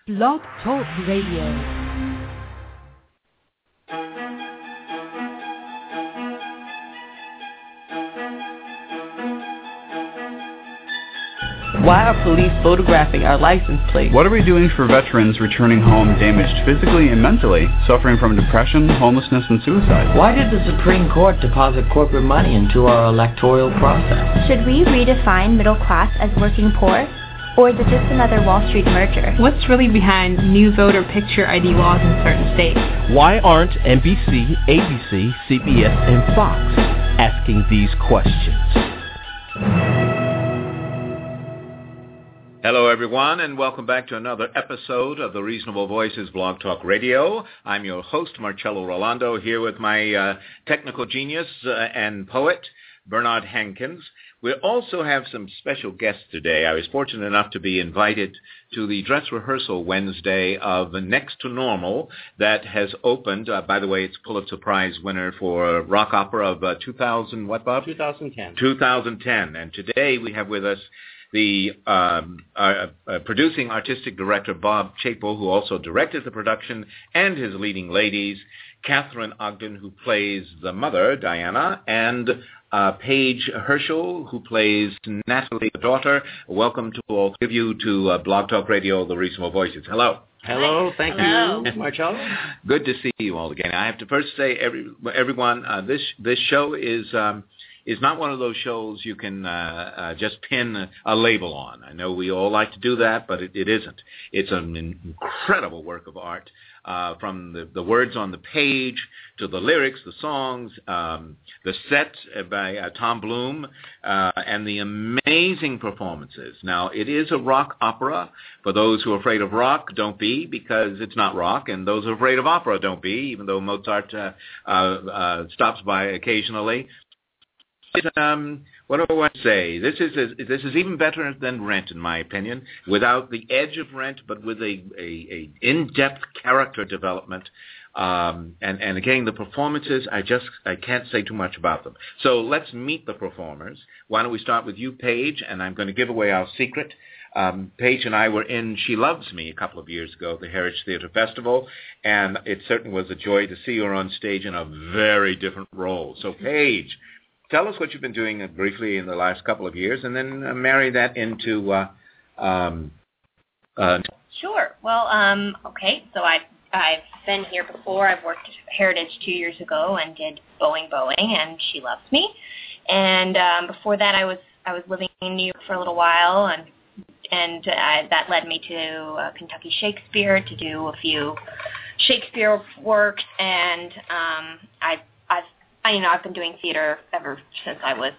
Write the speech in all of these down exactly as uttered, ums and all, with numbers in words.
Blog Talk Radio. Why are police photographing our license plates? What are we doing for veterans returning home damaged physically and mentally, suffering from depression, homelessness, and suicide? Why did the Supreme Court deposit corporate money into our electoral process? Should we redefine middle class as working poor? Or is it just another Wall Street merger? What's really behind new voter picture I D laws in certain states? Why aren't N B C, A B C, C B S, and Fox asking these questions? Hello, everyone, and welcome back to another episode of the Reasonable Voices Blog Talk Radio. I'm your host, Marcello Rolando, here with my uh, technical genius uh, and poet, Bernard Hankins. We also have some special guests today. I was fortunate enough to be invited to the dress rehearsal Wednesday of Next to Normal that has opened. Uh, by the way, it's Pulitzer Prize winner for rock opera of uh, two thousand, what, Bob? twenty ten. twenty ten. And today we have with us the um, uh, uh, producing artistic director, Bob Chapel, who also directed the production, and his leading ladies, Catherine Ogden, who plays the mother, Diana, and uh, Paige Herschel, who plays Natalie, the daughter. Welcome to all three of you to uh, Blog Talk Radio, The Reasonable Voices. Hello. Hello, thank Hello. you, Marcello. Good to see you all again. I have to first say, every, everyone, uh, this this show is... Um, is not one of those shows you can uh, uh, just pin a, a label on. I know we all like to do that, but it, it isn't. It's an incredible work of art, uh, from the, the words on the page to the lyrics, the songs, um, the set by uh, Tom Bloom, uh, and the amazing performances. Now, it is a rock opera. For those who are afraid of rock, don't be, because it's not rock, and those who are afraid of opera, don't be, even though Mozart uh, uh, uh, stops by occasionally. Um, what do I want to say? This is a, this is even better than Rent, in my opinion, without the edge of Rent, but with a, a, a in-depth character development. Um, and, and again, the performances, I just I can't say too much about them. So let's meet the performers. Why don't we start with you, Paige? And I'm going to give away our secret. Um, Paige and I were in She Loves Me a couple of years ago, the Heritage Theatre Festival, and it certainly was a joy to see her on stage in a very different role. So, Paige, tell us what you've been doing uh, briefly in the last couple of years, and then uh, marry that into... Uh, um, uh, sure. Well, um, okay, so I've, I've been here before. I've worked at Heritage two years ago and did Boeing Boeing and She Loves Me. And um, before that, I was I was living in New York for a little while, and and uh, that led me to uh, Kentucky Shakespeare to do a few Shakespeare works, and um, I, I've I, you know, I've been doing theater ever since I was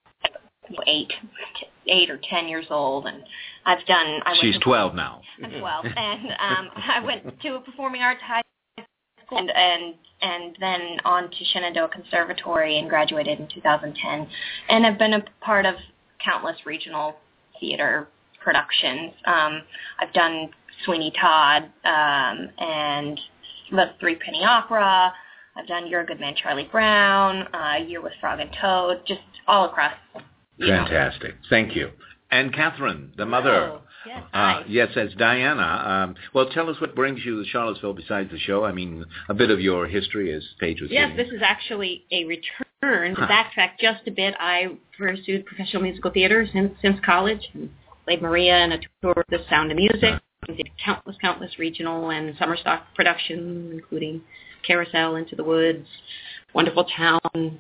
eight, eight or ten years old, and I've done. I went She's to, twelve now. I'm twelve, and um, I went to a performing arts high school, and and and then on to Shenandoah Conservatory, and graduated in two thousand ten, and I've been a part of countless regional theater productions. Um, I've done Sweeney Todd um, and the Three Penny Opera. I've done You're a Good Man, Charlie Brown, uh, Year with Frog and Toad, just all across. Fantastic. Know. Thank you. And Catherine, the mother. Oh, yes, uh, yes, as Diana. Um, well, tell us what brings you to Charlottesville besides the show. I mean, a bit of your history as Paige was Yes, saying. this is actually a return. To backtrack just a bit, I pursued professional musical theater since since college, and played Maria in a tour of The Sound of Music, uh-huh. did countless, countless regional and summer stock productions, including Carousel, Into the Woods, Wonderful Town,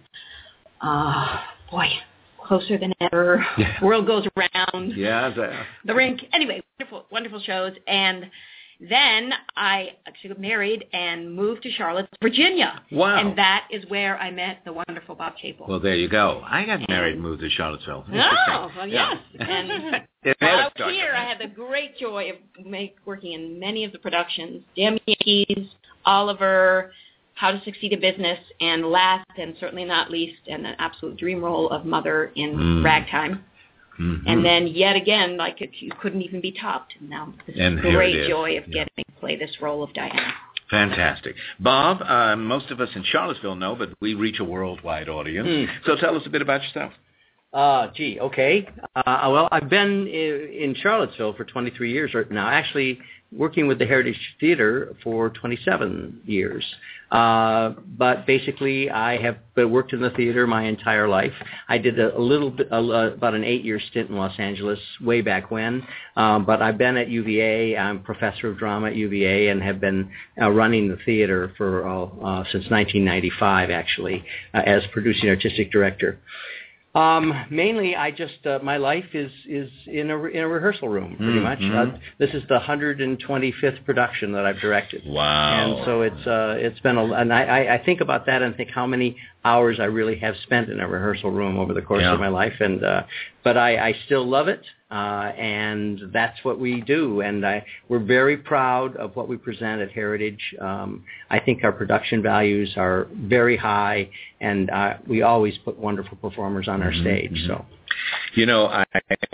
uh, boy, Closer Than Ever, yeah. World Goes Around, yeah, the, The Rink. Anyway, wonderful, wonderful shows. And then I actually got married and moved to Charlotte, Virginia. Wow. And that is where I met the wonderful Bob Chapel. Well, there you go. I got married and moved to Charlottesville. Oh, well, yeah. yes. And out here, I had the great joy of make, working in many of the productions, Damn Yankees, Oliver, How to Succeed in Business, and last and certainly not least, and an absolute dream role of Mother in mm. Ragtime. Mm-hmm. And then yet again, like it, you couldn't even be topped. And now this and great joy of getting to play this role of Diana. Fantastic. Bob, uh, most of us in Charlottesville know, but we reach a worldwide audience. Mm. So tell us a bit about yourself. Uh, gee, okay. Uh, well, I've been in Charlottesville for twenty-three years now. Actually, working with the Heritage Theater for twenty-seven years. Uh, but basically, I have worked in the theater my entire life. I did a, a little bit, a, about an eight-year stint in Los Angeles way back when. Um, but I've been at U V A. I'm professor of drama at U V A and have been uh, running the theater for uh, uh, since nineteen ninety-five, actually, uh, as producing artistic director. Um, mainly, I just uh, my life is is in a in a rehearsal room, pretty mm-hmm. much. Uh, this is the one hundred twenty-fifth production that I've directed. Wow! And so it's uh, it's been a, and I, I think about that and think how many hours I really have spent in a rehearsal room over the course yeah. of my life, and uh, but I, I still love it, uh, and that's what we do, and I we're very proud of what we present at Heritage. Um, I think our production values are very high, and uh, we always put wonderful performers on our mm-hmm, stage. Mm-hmm. So, you know, I,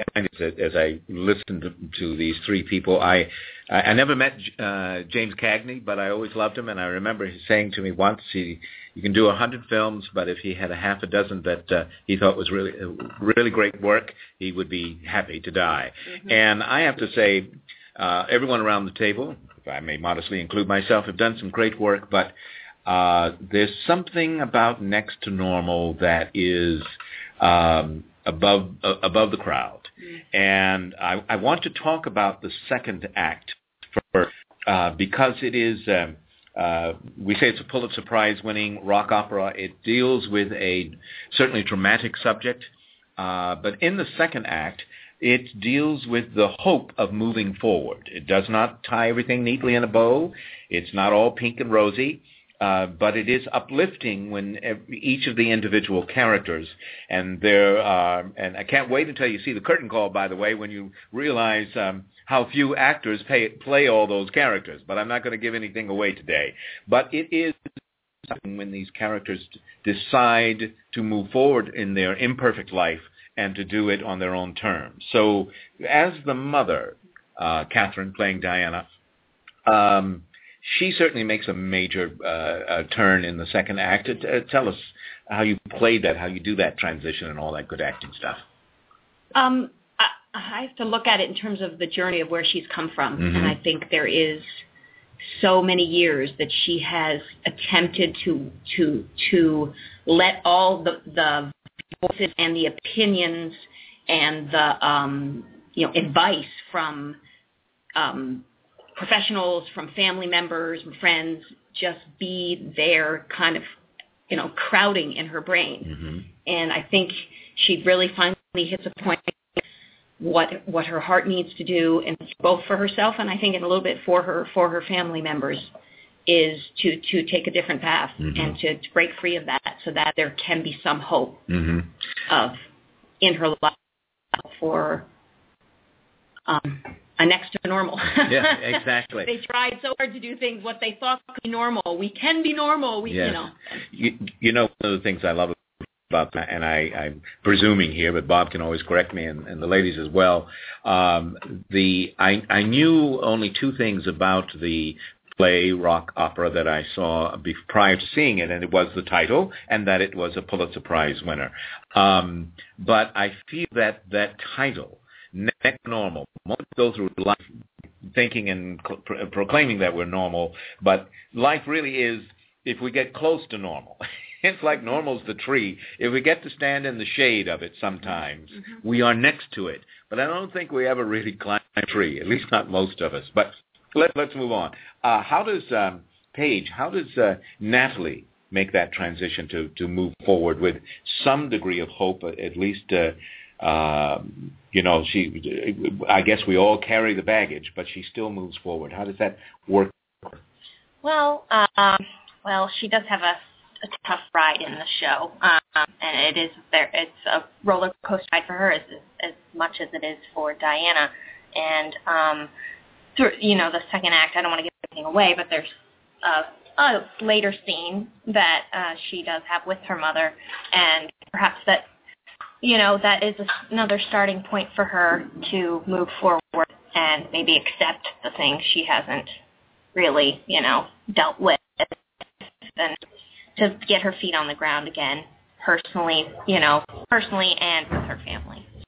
as I listened to, to these three people, I I never met uh, James Cagney, but I always loved him, and I remember he saying to me once, he you can do a hundred films, but if he had a half a dozen that uh, he thought was really really great work, he would be happy to die. Mm-hmm. And I have to say, uh, everyone around the table, if I may modestly include myself, have done some great work, but uh, there's something about Next to Normal that is um, above uh, above the crowd. Mm-hmm. And I, I want to talk about the second act for, uh, because it is, um, uh, we say it's a Pulitzer Prize-winning rock opera. It deals with a certainly dramatic subject, uh, but in the second act, it deals with the hope of moving forward. It does not tie everything neatly in a bow. It's not all pink and rosy. Uh, but it is uplifting when every, each of the individual characters, and there are, and I can't wait until you see the curtain call, by the way, when you realize um, how few actors pay, play all those characters. But I'm not going to give anything away today. But it is when these characters decide to move forward in their imperfect life and to do it on their own terms. So as the mother, uh, Catherine playing Diana, um, she certainly makes a major uh, uh, turn in the second act. Uh, tell us how you played that, how you do that transition and all that good acting stuff. Um, I, I have to look at it in terms of the journey of where she's come from. Mm-hmm. And I think there is so many years that she has attempted to to to let all the, the voices and the opinions and the um, you know advice from um, professionals, from family members, from friends, just be there kind of, you know, crowding in her brain. Mm-hmm. And I think she really finally hits a point what what her heart needs to do, and both for herself and I think in a little bit for her for her family members, is to, to take a different path mm-hmm. and to, to break free of that so that there can be some hope mm-hmm. of in her life for um a next to normal. Yeah, exactly. They tried so hard to do things what they thought could be normal. We can be normal. We, yes. you know. You, you know, one of the things I love about that, and I, I'm presuming here, but Bob can always correct me, and, and the ladies as well. Um, the I, I knew only two things about the play rock opera that I saw be, prior to seeing it, and it was the title and that it was a Pulitzer Prize winner. Um, but I feel that that title, Next Normal, most go through life thinking and pro- proclaiming that we're normal, but life really is, if we get close to normal, it's like normal's the tree. If we get to stand in the shade of it sometimes, mm-hmm. we are next to it. But I don't think we ever really climb a tree, at least not most of us. But let, let's move on. Uh, how does, um, Paige, how does uh, Natalie make that transition to, to move forward with some degree of hope, at least uh, Uh, you know, she. I guess we all carry the baggage, but she still moves forward. How does that work? Well, um, well, she does have a, a tough ride in the show, um, and it is there. It's a roller coaster ride for her as as much as it is for Diana. And um, through, you know, the second act, I don't want to give anything away, but there's a, a later scene that uh, she does have with her mother, and perhaps that. You know, that is another starting point for her to move forward and maybe accept the things she hasn't really, you know, dealt with, and to get her feet on the ground again, personally, you know, personally and with her family.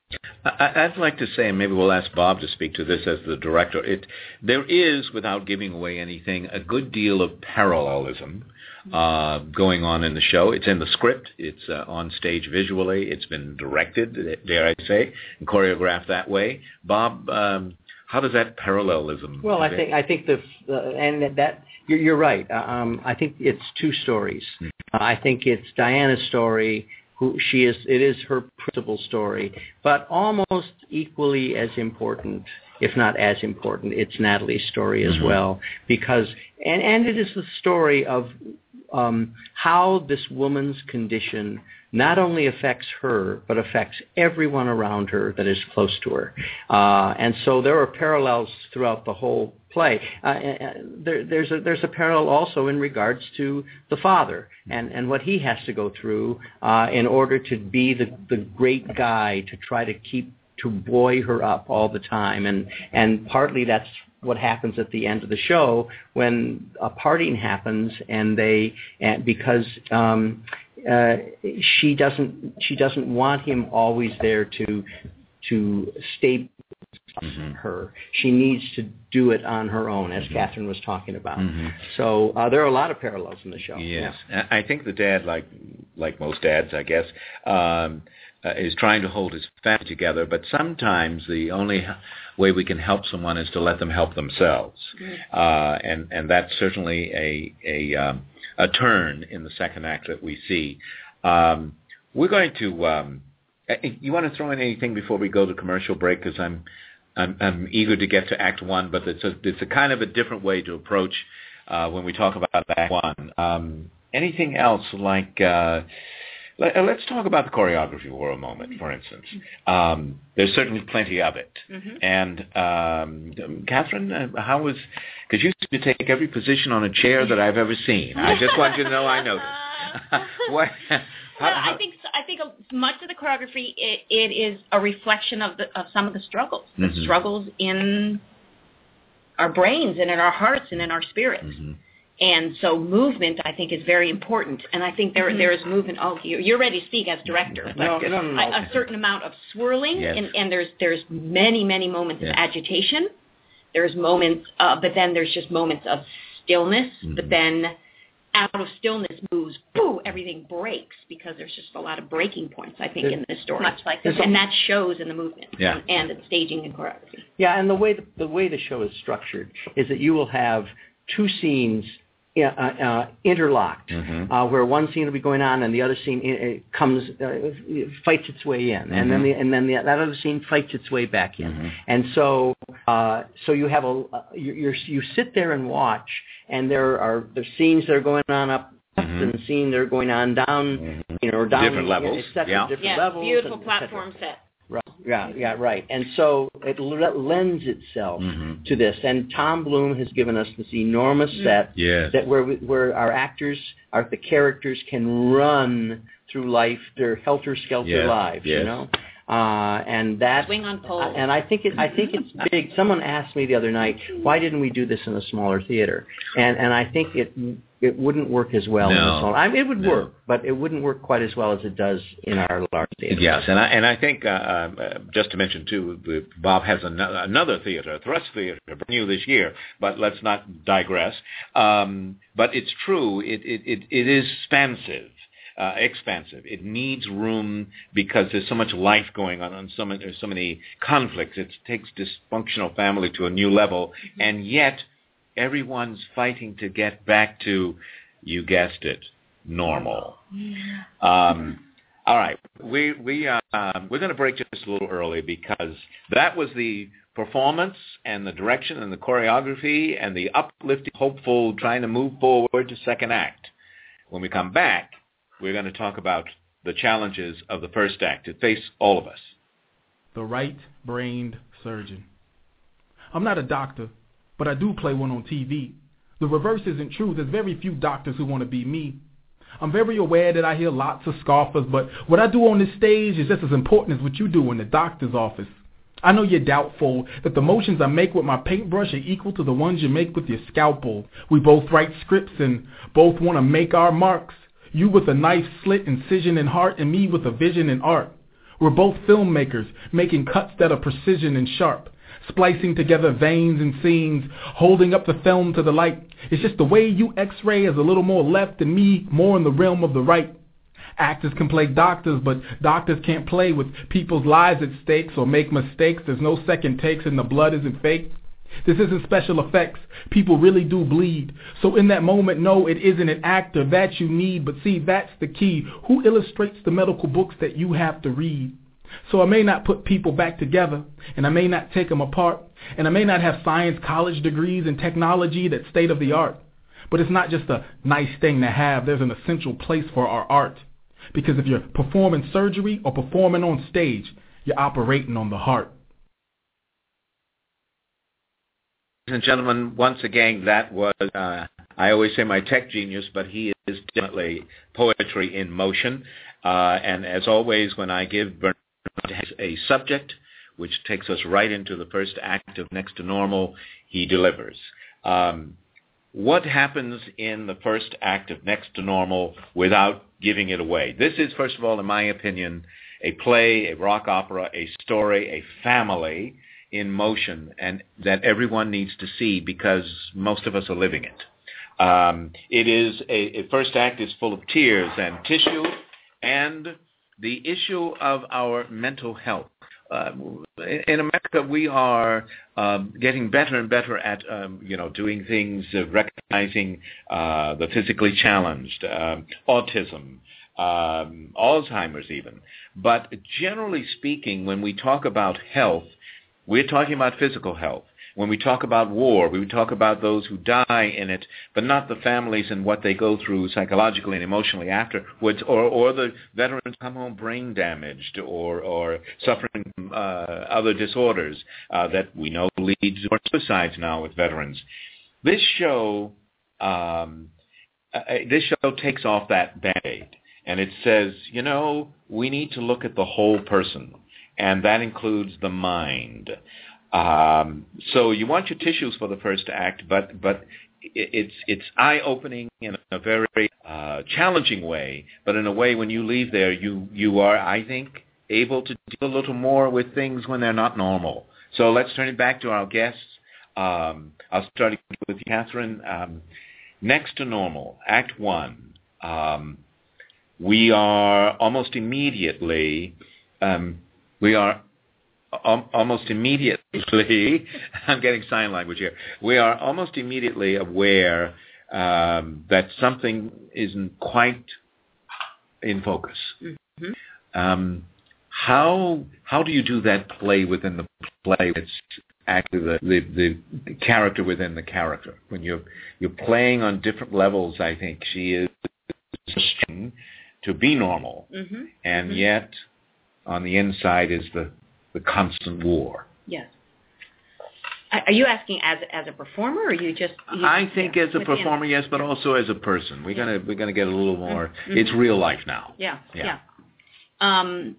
I, I'd like to say, and maybe we'll ask Bob to speak to this as the director, it there is, without giving away anything, a good deal of parallelism uh, going on in the show. It's in the script. It's uh, on stage visually. It's been directed, dare I say, and choreographed that way. Bob, um, how does that parallelism? Well, I think I think the uh, and that you're, you're right. Um, I think it's two stories. Mm-hmm. Uh, I think it's Diana's story. Who she is, it is her principal story, but almost equally as important, if not as important, it's Natalie's story as mm-hmm. well, because and and it is the story of um, how this woman's condition not only affects her, but affects everyone around her that is close to her. Uh, and so there are parallels throughout the whole play. Uh, there, there's, a, there's a parallel also in regards to the father and, and what he has to go through uh, in order to be the, the great guy to try to keep, to buoy her up all the time. And, and partly that's what happens at the end of the show when a parting happens and they, and because um, uh, she doesn't, she doesn't want him always there to, to stay mm-hmm. her. She needs to do it on her own, as mm-hmm. Catherine was talking about. Mm-hmm. So uh, there are a lot of parallels in the show. Yes, yeah. I think the dad, like like most dads, I guess, um, uh, is trying to hold his family together. But sometimes the only way we can help someone is to let them help themselves, mm-hmm. uh, and and that's certainly a a um, a turn in the second act that we see. Um, we're going to. Um, you want to throw in anything before we go to commercial break? Because I'm, I'm I'm eager to get to Act One, but it's a it's a kind of a different way to approach uh, when we talk about Act One. Um, anything else like? Uh, let, let's talk about the choreography for a moment. For instance, um, there's certainly plenty of it. Mm-hmm. And um, Catherine, uh, how was? Because you used to take every position on a chair that I've ever seen. I just want you to know I noticed. what? Well, I think I think much of the choreography it, it is a reflection of the of some of the struggles, the mm-hmm. struggles in our brains and in our hearts and in our spirits. Mm-hmm. And so movement, I think, is very important. And I think there mm-hmm. there is movement. Oh, you're, you're ready to speak as director. But no, no, no, no. A, a certain amount of swirling, yes. and, and there's there's many many moments yes. of agitation. There's moments, uh, but then there's just moments of stillness. Mm-hmm. But then out of stillness moves, boo, everything breaks because there's just a lot of breaking points, I think, in this story. Much like this. And that shows in the movement yeah. and, and the staging and choreography. Yeah, and the way the, the way the show is structured is that you will have two scenes uh, uh, interlocked, mm-hmm. uh, where one scene will be going on and the other scene uh, comes, uh, fights its way in, mm-hmm. and then the, and then the, that other scene fights its way back in. Mm-hmm. And so, uh, so you have a uh, you you're, you sit there and watch. And there are the scenes that are going on up, mm-hmm. and scenes that are going on down, mm-hmm. you know, or down different levels, et cetera, yeah, different yeah, levels, beautiful and, platform set. Right. Yeah, yeah, right. And so it l- lends itself mm-hmm. to this. And Tom Bloom has given us this enormous set yes. that where we, where our actors, our the characters can run through life, their helter-skelter yes. lives, yes. you know. Uh, and that, swing on poles. and I think it, I think it's big. Someone asked me the other night, why didn't we do this in a smaller theater? And and I think it it wouldn't work as well no. in a smaller. I mean, it would no. work, but it wouldn't work quite as well as it does in our large theater. Yes, and I and I think uh, uh, just to mention too, the, Bob has an, another theater, a thrust theater, new this year. But let's not digress. Um, but it's true. It it it, it is expansive. Uh, expansive. It needs room because there's so much life going on, and so many, there's so many conflicts. It takes dysfunctional family to a new level, mm-hmm. and yet everyone's fighting to get back to, you guessed it, normal. Yeah. Um, all right, we we uh, we're going to break just a little early because that was the performance and the direction and the choreography and the uplifting, hopeful, trying to move forward to second act. When we come back, we're going to talk about the challenges of the first act that face all of us. The right-brained surgeon. I'm not a doctor, but I do play one on T V. The reverse isn't true. There's very few doctors who want to be me. I'm very aware that I hear lots of scoffers, but what I do on this stage is just as important as what you do in the doctor's office. I know you're doubtful that the motions I make with my paintbrush are equal to the ones you make with your scalpel. We both write scripts and both want to make our marks. You with a knife slit incision in heart and me with a vision in art. We're both filmmakers, making cuts that are precision and sharp, splicing together veins and scenes, holding up the film to the light. It's just the way you x-ray is a little more left and me more in the realm of the right. Actors can play doctors, but doctors can't play with people's lives at stakes or make mistakes. There's no second takes and the blood isn't fake. This isn't special effects. People really do bleed. So in that moment, no, it isn't an actor that you need. But see, that's the key. Who illustrates the medical books that you have to read? So I may not put people back together, and I may not take them apart, and I may not have science college degrees and technology that's state of the art. But it's not just a nice thing to have. There's an essential place for our art. Because if you're performing surgery or performing on stage, you're operating on the heart. Ladies and gentlemen, once again, that was, uh, I always say my tech genius, but he is definitely poetry in motion. Uh, and as always, when I give Bernard a subject, which takes us right into the first act of Next to Normal, he delivers. Um, what happens in the first act of Next to Normal without giving it away? This is, first of all, in my opinion, a play, a rock opera, a story, a family in motion, and that everyone needs to see because most of us are living it. Um, it is a, a first act is full of tears and tissue and the issue of our mental health. Uh, in America, we are um, getting better and better at, um, you know, doing things, uh, recognizing uh, the physically challenged, uh, autism, um, Alzheimer's even. But generally speaking, when we talk about health, we're talking about physical health. When we talk about war, we talk about those who die in it, but not the families and what they go through psychologically and emotionally afterwards, or, or the veterans come home brain damaged or, or suffering uh, other disorders uh, that we know lead to suicides now with veterans. This show, um, uh, this show takes off that Band-Aid, and it says, you know, we need to look at the whole person, and that includes the mind. Um, so you want your tissues for the first act, but but it's it's eye-opening in a very uh, challenging way. But in a way, when you leave there, you you are, I think, able to deal a little more with things when they're not normal. So let's turn it back to our guests. Um, I'll start with you, Catherine. Um, Next to Normal, Act One. Um, we are almost immediately. Um, we are. Almost immediately, I'm getting sign language here, we are almost immediately aware um, that something isn't quite in focus. Mm-hmm. Um, how how do you do that play within the play? It's actually the, the, the character within the character. When you're, you're playing on different levels, I think she is to be normal, mm-hmm. and mm-hmm. yet on the inside is the the constant war. Yes. Are you asking as as a performer, or you just? You, I think yeah, as a performer, yes, but also as a person. We're yeah. gonna we're gonna get a little more. Mm-hmm. It's real life now. Yeah, yeah. yeah. Um,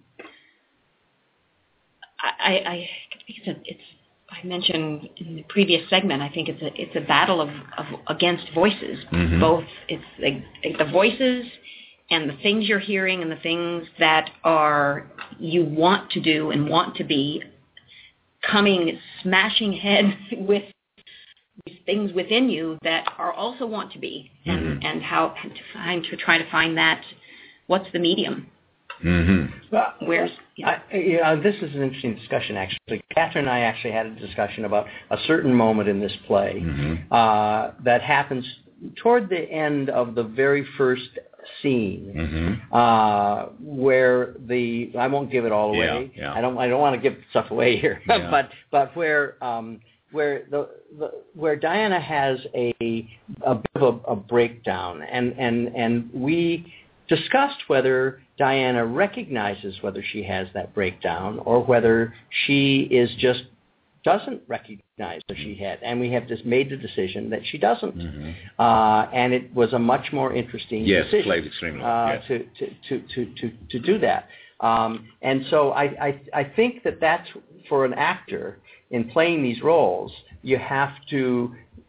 I, I it's, a, it's I mentioned in the previous segment. I think it's a it's a battle of, of against voices. Mm-hmm. Both it's like the voices and the things you're hearing and the things that are you want to do and want to be coming, smashing heads with these things within you that are also want to be, and, mm-hmm. and how to find to try to find that. What's the medium? Mm-hmm. Well, Where's yeah. I, you know, this is an interesting discussion. Actually, Catherine and I actually had a discussion about a certain moment in this play mm-hmm. uh, that happens toward the end of the very first scene, mm-hmm. uh, where the I won't give it all away. Yeah, yeah. I don't I don't want to give stuff away here, yeah. but but where um, where the, the where Diana has a a bit of a, a breakdown, and and and we discussed whether Diana recognizes whether she has that breakdown or whether she is just doesn't recognize that she had, and we have just made the decision that she doesn't. Mm-hmm. Uh, and it was a much more interesting yes, decision played extremely uh, yes. to, to, to, to, to, to do that. Um, and so I, I, I think that that's, for an actor in playing these roles, you have to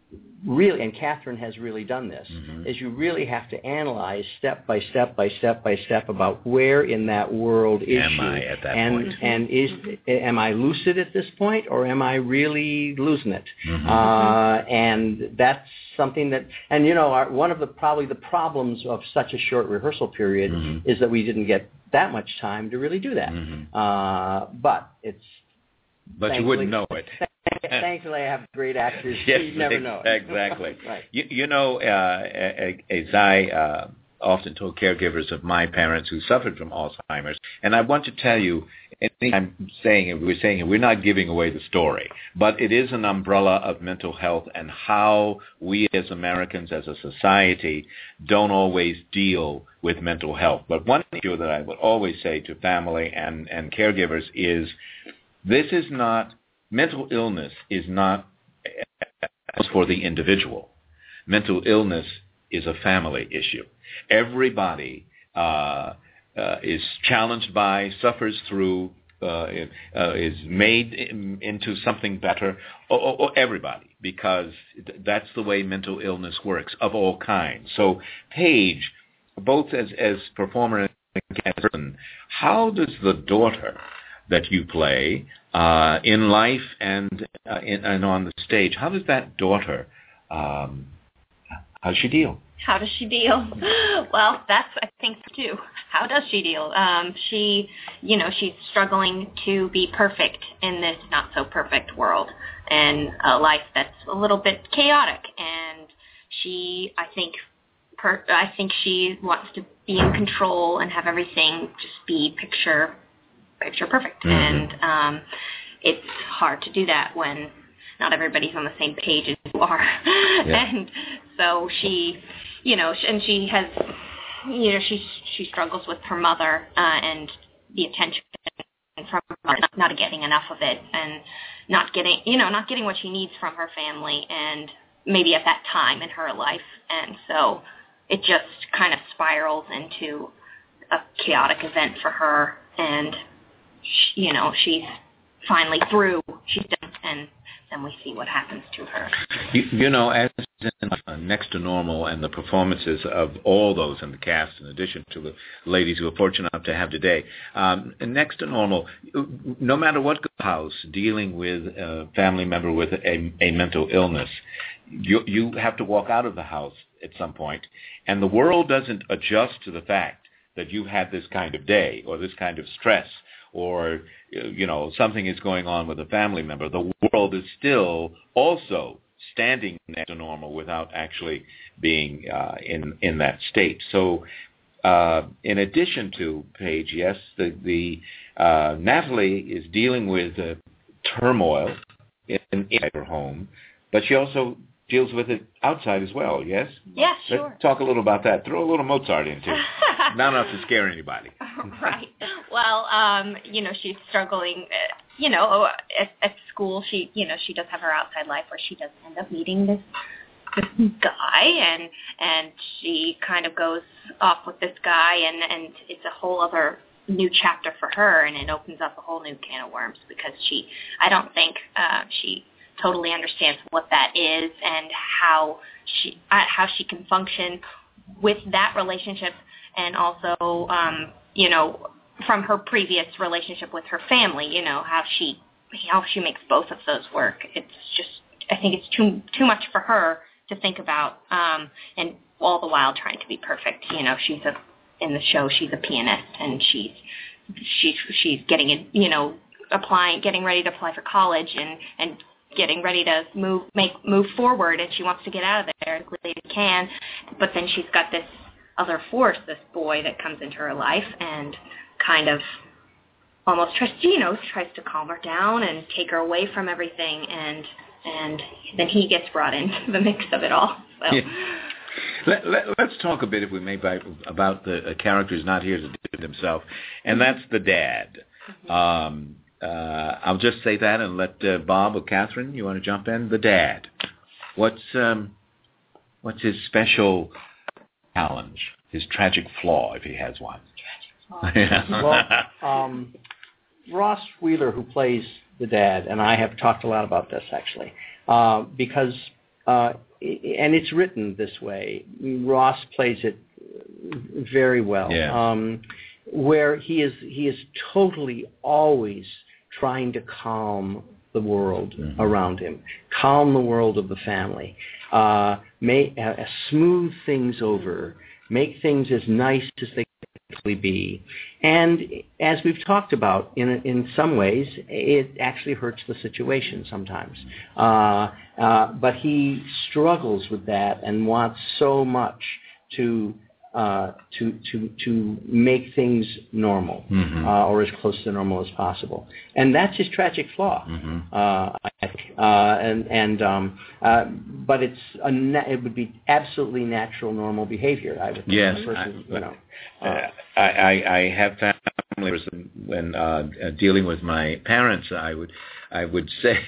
really, and Catherine has really done this, mm-hmm. is you really have to analyze step by step by step by step about where in that world is am she, I at that and point? and is am I lucid at this point, or am I really losing it? Mm-hmm. Uh, and that's something that, and you know, our, one of the probably the problems of such a short rehearsal period mm-hmm. is that we didn't get that much time to really do that. Mm-hmm. Uh, but it's but you wouldn't know it. Thankfully, I have great actors. Yes, You never know it. Exactly. Right. You, you know, uh, as I uh, often told caregivers of my parents who suffered from Alzheimer's, and I want to tell you, I'm saying it, we're saying it, we're not giving away the story, but it is an umbrella of mental health and how we as Americans, as a society, don't always deal with mental health. But one issue that I would always say to family and, and caregivers is this is not, mental illness is not for the individual. Mental illness is a family issue. Everybody uh, uh, is challenged by, suffers through, uh, uh, is made in, into something better, or, or, or everybody, because that's the way mental illness works, of all kinds. So, Paige, both as, as performer and person, how does the daughter that you play uh, in life and, uh, in, and on the stage, how does that daughter, um, how does she deal? How does she deal? Well, that's, I think, too. How does she deal? Um, she, you know, she's struggling to be perfect in this not-so-perfect world and a life that's a little bit chaotic. And she, I think, per, I think she wants to be in control and have everything just be picture, picture perfect. Mm-hmm. And um, it's hard to do that when not everybody's on the same page as you are. Yeah. And so she, you know, and she has, you know, she she struggles with her mother uh, and the attention from her mother, not, not getting enough of it, and not getting, you know, not getting what she needs from her family, and maybe at that time in her life, and so it just kind of spirals into a chaotic event for her, and she, you know, she's finally through, she's done, and then we see what happens to her. You, you know, as in uh, Next to Normal and the performances of all those in the cast, in addition to the ladies who are fortunate enough to have today, um, Next to Normal, no matter what house dealing with a family member with a, a mental illness, you, you have to walk out of the house at some point, and the world doesn't adjust to the fact that you've had this kind of day or this kind of stress, or, you know, something is going on with a family member. The world is still also standing next to normal without actually being uh, in in that state. So, uh, in addition to Paige, yes, the the uh, Natalie is dealing with uh, turmoil in, in her home, but she also deals with it outside as well. Yes. Yeah, sure. Let's talk a little about that. Throw a little Mozart into it. Not enough to scare anybody. Right. Well, um, you know, she's struggling. Uh, you know, at, at school, she, you know, she does have her outside life where she does end up meeting this this guy, and and she kind of goes off with this guy, and and it's a whole other new chapter for her, and it opens up a whole new can of worms because she, I don't think uh, she totally understands what that is and how she uh, how she can function with that relationship. And also, um, you know, from her previous relationship with her family, you know, how she how she makes both of those work. It's just, I think it's too too much for her to think about, um, and all the while trying to be perfect. You know, she's a in the show she's a pianist, and she's she's she's getting in, you know, applying, getting ready to apply for college, and and getting ready to move make move forward, and she wants to get out of there as quickly as she can, but then she's got this other force, this boy that comes into her life and kind of almost tries to, you know, tries to calm her down and take her away from everything, and and then he gets brought into the mix of it all. So. Yeah. Let, let, let's talk a bit, if we may, by, about the uh, character who's not here to do it himself, and that's the dad. Mm-hmm. Um, uh, I'll just say that and let uh, Bob or Catherine, you want to jump in? The dad. What's um, what's his special challenge, his tragic flaw, if he has one? Tragic flaw. Well, um, Ross Wheeler, who plays the dad, and I have talked a lot about this, actually, uh, because uh, and it's written this way. Ross plays it very well. Yeah. Um, where he is he is totally always trying to calm the world mm-hmm. around him, calm the world of the family, uh, make uh, smooth things over, make things as nice as they can be. And as we've talked about, in in some ways, it actually hurts the situation sometimes. Uh, uh, but he struggles with that and wants so much to uh, to to to make things normal, mm-hmm. uh, or as close to normal as possible. And that's his tragic flaw. Mm-hmm. Uh, I think. Uh, and and um, uh, but it's a na- it would be absolutely natural, normal behavior. I would think. Yes, Person, I, you know. Uh, I, I I have family members when uh, dealing with my parents. I would I would say.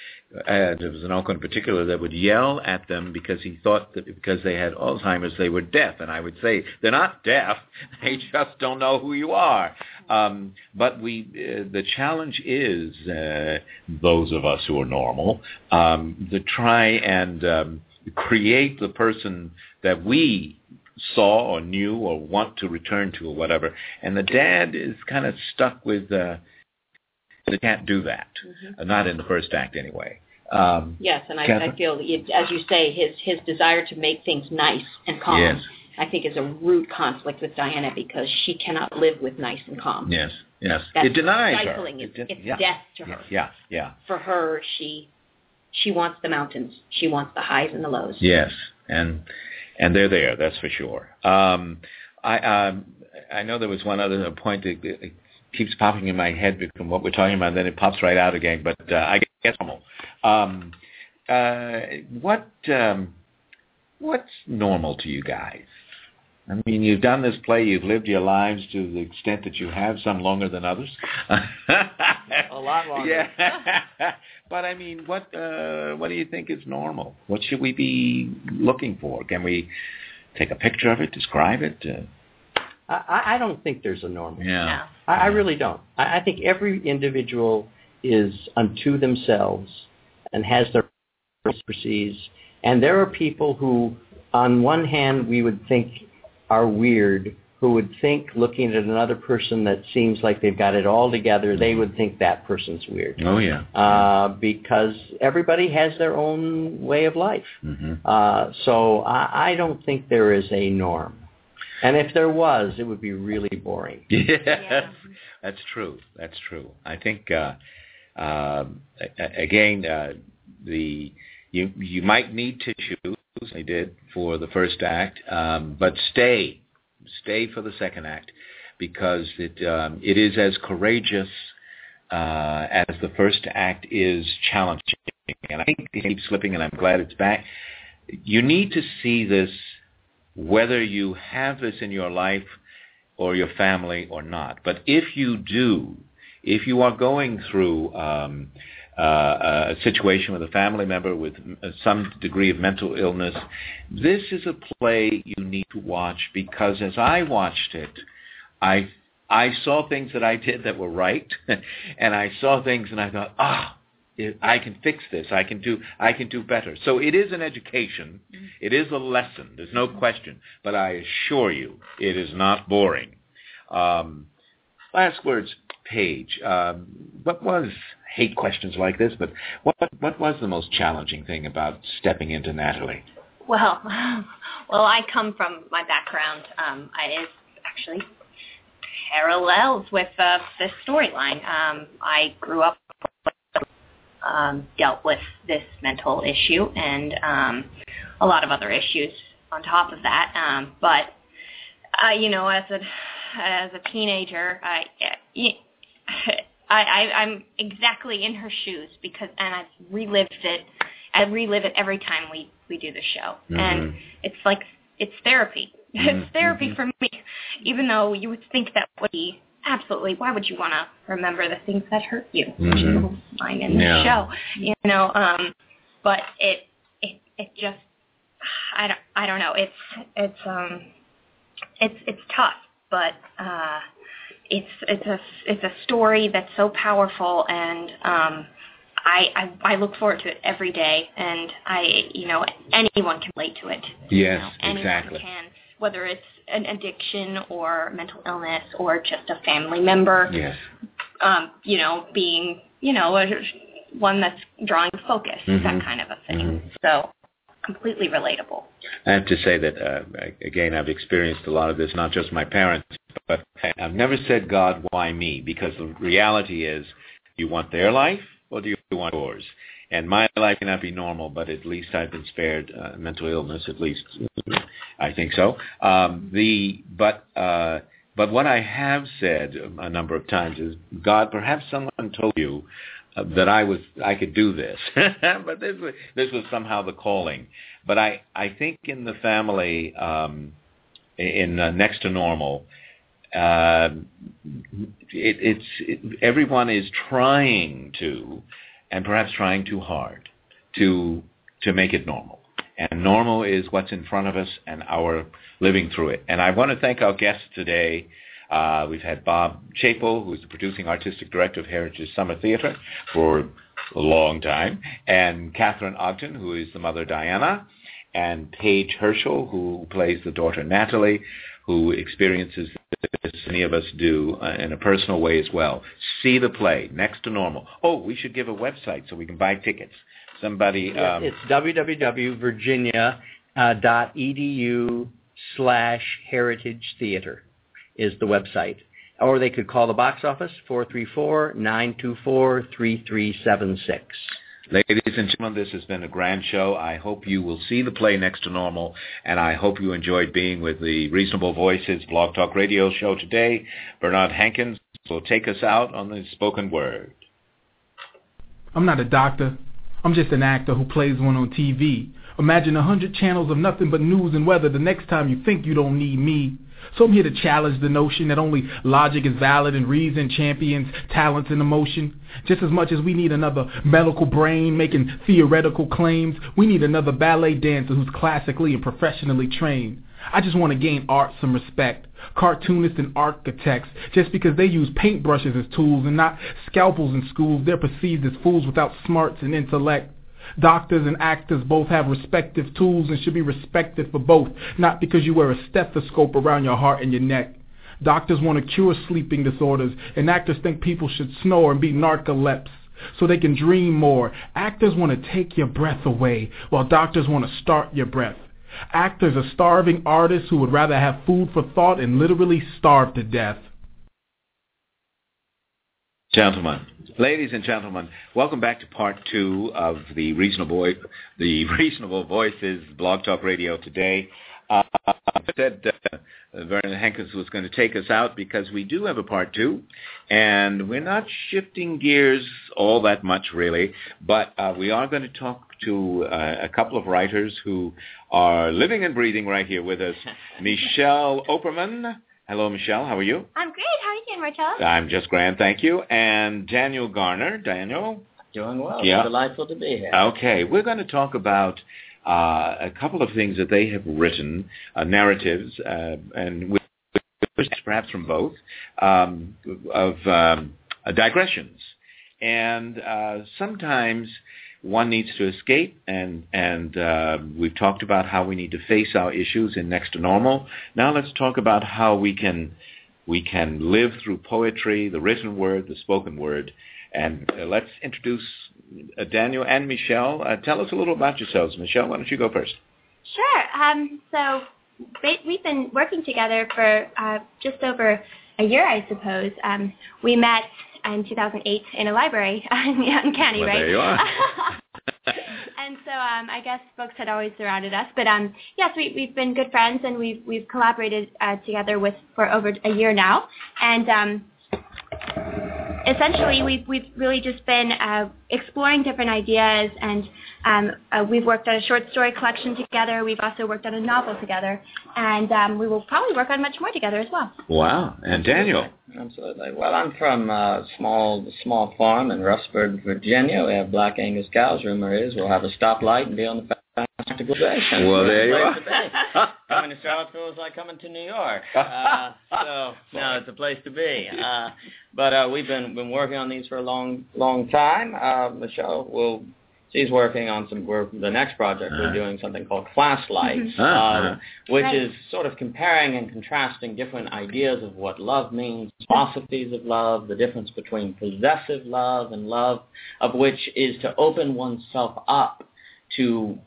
Uh, there was an uncle in particular that would yell at them because he thought that because they had Alzheimer's they were deaf, and I would say they're not deaf; they just don't know who you are. Um, but we, uh, the challenge is uh, those of us who are normal um, to try and um, create the person that we saw or knew or want to return to or whatever. And the dad is kind of stuck with. Uh, They can't do that, mm-hmm. uh, not in the first act anyway. Um, yes, and I, I feel, it, as you say, his his desire to make things nice and calm, yes. I think is a root conflict with Diana because she cannot live with nice and calm. Yes, yes. That's it denies stifling. her. It's, it, it's yeah. death to her. Yeah, yeah. For her, she she wants the mountains. She wants the highs and the lows. Yes, and and they're there. That's for sure. Um, I um, I know there was one other point that uh, keeps popping in my head from what we're talking about, and then it pops right out again. But uh, I guess normal. Um, uh, what um, what's normal to you guys? I mean, you've done this play, you've lived your lives to the extent that you have, some longer than others. A lot longer. Yeah. But I mean, what uh, what do you think is normal? What should we be looking for? Can we take a picture of it, describe it? Uh, I, I don't think there's a normal. Yeah. No. I, I really don't. I, I think every individual is unto themselves and has their perceives. And there are people who, on one hand, we would think are weird, who would think, looking at another person that seems like they've got it all together, they would think that person's weird. Oh, yeah. Uh, because everybody has their own way of life. Mm-hmm. Uh, so I, I don't think there is a norm. And if there was, it would be really boring. Yes, Yeah. that's true. That's true. I think, uh, uh, again, uh, the you you might need tissues. They did for the first act, um, but stay, stay for the second act, because it um, it is as courageous uh, as the first act is challenging. And I think it keeps slipping, and I'm glad it's back. You need to see this, whether you have this in your life or your family or not. But if you do, if you are going through um, uh, a situation with a family member with some degree of mental illness, this is a play you need to watch, because as I watched it, I I saw things that I did that were right, and I saw things and I thought, ah, I can fix this. I can do. I can do better. So it is an education. It is a lesson. There's no question. But I assure you, it is not boring. Um, last words, Paige. Um, what was hate questions like this? But what what was the most challenging thing about stepping into Natalie? Well, well, I come from my background. Um, I is actually parallels with uh, this storyline. Um, I grew up. Um, dealt with this mental issue and um, a lot of other issues on top of that. Um, but uh, you know, as a as a teenager, I, I, I I'm exactly in her shoes, because and I've relived it. I relive it every time we, we do the show, mm-hmm. and it's like it's therapy. Mm-hmm. It's therapy for me, even though you would think that would be. Absolutely. Why would you want to remember the things that hurt you? Mm-hmm. Which is the whole line in yeah. the show, you know. Um, but it, it, it just, I don't, I don't know. It's, it's, um, it's, it's tough, but uh, it's, it's a, it's a story that's so powerful, and um, I, I I look forward to it every day, and I you know anyone can relate to it. Yes, you know, anyone exactly. Can, whether it's an addiction or mental illness or just a family member. Yes. Um, you know, being you know a, one that's drawing focus, mm-hmm. that kind of a thing. Mm-hmm. So completely relatable. I have to say that uh, again, I've experienced a lot of this, not just my parents, but I've never said, God, why me? Because the reality is, you want their life, or do you want yours? And my life cannot be normal, but at least I've been spared uh, mental illness. At least I think so. Um, the but uh, but what I have said a number of times is, God, perhaps someone told you uh, that I was I could do this, but this was, this was somehow the calling. But I I think in the family, um, in uh, Next to Normal. Uh, it, it's it, everyone is trying to, and perhaps trying too hard, to to make it normal. And normal is what's in front of us and our living through it. And I want to thank our guests today. Uh, we've had Bob Chapel, who's the producing artistic director of Heritage Summer Theatre for a long time, and Catherine Ogden, who is the mother Diana, and Paige Herschel, who plays the daughter Natalie, who experiences this, many of us do, uh, in a personal way as well. See the play, Next to Normal. Oh, we should give a website so we can buy tickets. Somebody... Um, it's www.virginia dot edu slash heritage theater is the website. Or they could call the box office, four three four, nine two four, three three seven six. Ladies and gentlemen, this has been a grand show. I hope you will see the play Next to Normal, and I hope you enjoyed being with the Reasonable Voices Blog Talk Radio show today. Bernard Hankins will take us out on the spoken word. I'm not a doctor. I'm just an actor who plays one on T V. Imagine a hundred channels of nothing but news and weather the next time you think you don't need me. So I'm here to challenge the notion that only logic is valid and reason champions talents and emotion. Just as much as we need another medical brain making theoretical claims, we need another ballet dancer who's classically and professionally trained. I just want to gain art some respect. Cartoonists and architects, just because they use paintbrushes as tools and not scalpels in schools, they're perceived as fools without smarts and intellect. Doctors and actors both have respective tools and should be respected for both, not because you wear a stethoscope around your heart and your neck. Doctors want to cure sleeping disorders, and actors think people should snore and be narcolepts so they can dream more. Actors want to take your breath away, while doctors want to start your breath. Actors are starving artists who would rather have food for thought and literally starve to death. Gentlemen, ladies and gentlemen, welcome back to part two of the Reasonable, the Reasonable Voices Blog Talk Radio today. Uh, I said uh, Vernon Hankins was going to take us out because we do have a part two, and we're not shifting gears all that much, really, but uh, we are going to talk to uh, a couple of writers who are living and breathing right here with us. Michelle Opperman. Hello, Michelle. How are you? I'm great. How are you doing, Marcellus? I'm just grand, thank you. And Daniel Garner. Daniel? Doing well. Yeah. Delightful to be here. Okay. We're going to talk about uh, a couple of things that they have written, uh, narratives, uh, and with, perhaps from both, um, of um, uh, digressions. And uh, sometimes one needs to escape, and, and uh, we've talked about how we need to face our issues in Next to Normal. Now let's talk about how we can we can live through poetry, the written word, the spoken word. And uh, let's introduce uh, Daniel and Michelle. Uh, tell us a little about yourselves. Michelle, why don't you go first? Sure. Um, so we've been working together for uh, just over a year, I suppose. Um, we met in two thousand eight in a library in County, well, right? There you are. And so um, I guess books had always surrounded us, but um, yes, we, we've been good friends, and we've we've collaborated uh, together with for over a year now, and um, essentially we've we've really just been uh, exploring different ideas, and um, uh, we've worked on a short story collection together. We've also worked on a novel together, and um, we will probably work on much more together as well. Wow! And Daniel. Absolutely. Well, I'm from a small small farm in Rustford, Virginia. We have Black Angus cows. Rumor is we'll have a stoplight and be on the fast practical possession. Well, there you are. are. Coming to Charlottesville is like coming to New York. Uh, so, no, it's a place to be. Uh, but uh, we've been been working on these for a long, long time. Uh, Michelle will... She's working on some. We're, the next project we're doing something called Class Lights, uh, uh, which right. is sort of comparing and contrasting different ideas of what love means, philosophies of love, the difference between possessive love and love, of which is to open oneself up to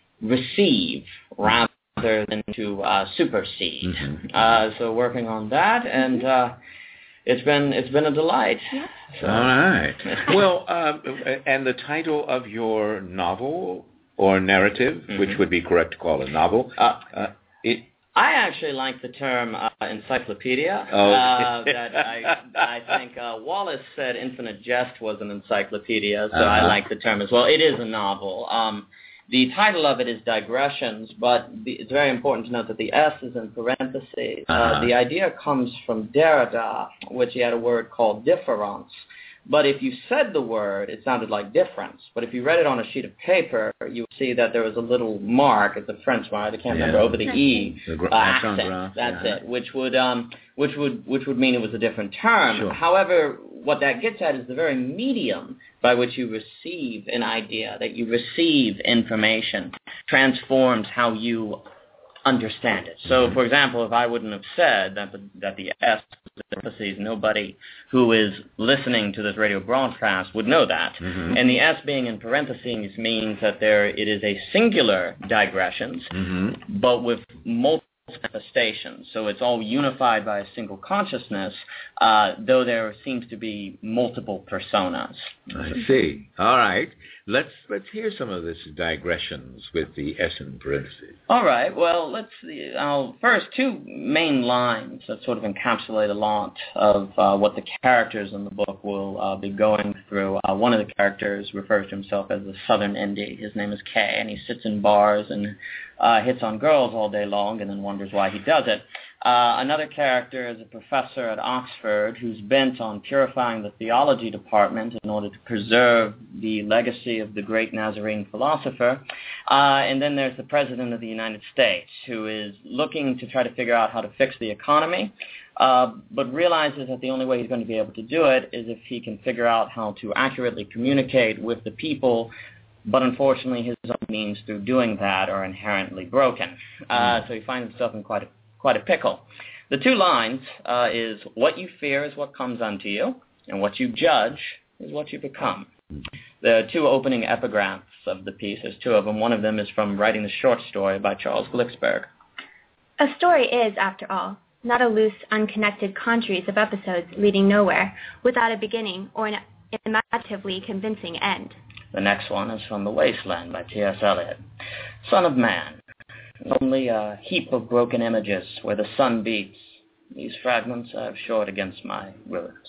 receive rather than to uh, supersede. Mm-hmm. Uh, so working on that, and uh, it's been it's been a delight. Yeah. So. All right. Well, um, and the title of your novel or narrative, mm-hmm. which would be correct to call a novel, uh, uh, it. I actually like the term uh, encyclopedia. Oh. Uh, that I, I think uh, Wallace said Infinite Jest was an encyclopedia, so uh-huh. I like the term as well. It is a novel. Um, the title of it is Digressions, but the, it's very important to note that the S is in parentheses. Uh, uh-huh. the idea comes from Derrida, which he had a word called difference. But if you said the word, it sounded like difference. But if you read it on a sheet of paper, you would see that there was a little mark, it's a French mark, I can't yeah. remember, over the E, the gr- uh, accent. Graph, That's yeah. it, which would um, which would which would mean it was a different term. Sure. However, what that gets at is the very medium by which you receive an idea, that you receive information, transforms how you understand it. So, for example, if I wouldn't have said that the, that the S was parentheses, nobody who is listening to this radio broadcast would know that. Mm-hmm. And the S being in parentheses means that there it is a singular digressions, mm-hmm. but with multiple manifestations. So it's all unified by a single consciousness, uh, though there seems to be multiple personas. I see. All right. Let's let's hear some of this digressions with the S in parentheses. All right. Well, let's see. I'll first two main lines that sort of encapsulate a lot of uh, what the characters in the book will uh, be going through. Uh, one of the characters refers to himself as the Southern Indie. His name is Kay, and he sits in bars and uh, hits on girls all day long, and then wonders why he does it. Uh, another character is a professor at Oxford who's bent on purifying the theology department in order to preserve the legacy of the great Nazarene philosopher. Uh, and then there's the President of the United States, who is looking to try to figure out how to fix the economy, uh, but realizes that the only way he's going to be able to do it is if he can figure out how to accurately communicate with the people. But unfortunately, his own means through doing that are inherently broken. Uh, so he finds himself in quite a quite a pickle. The two lines uh, is what you fear is what comes unto you, and what you judge is what you become. The two opening epigraphs of the piece, there's two of them. One of them is from writing the short story by Charles Glicksberg. A story is, after all, not a loose, unconnected congeries of episodes leading nowhere, without a beginning or an imaginatively convincing end. The next one is from The Wasteland by T S Eliot. Son of man, only a heap of broken images where the sun beats. These fragments I have shored against my ruins.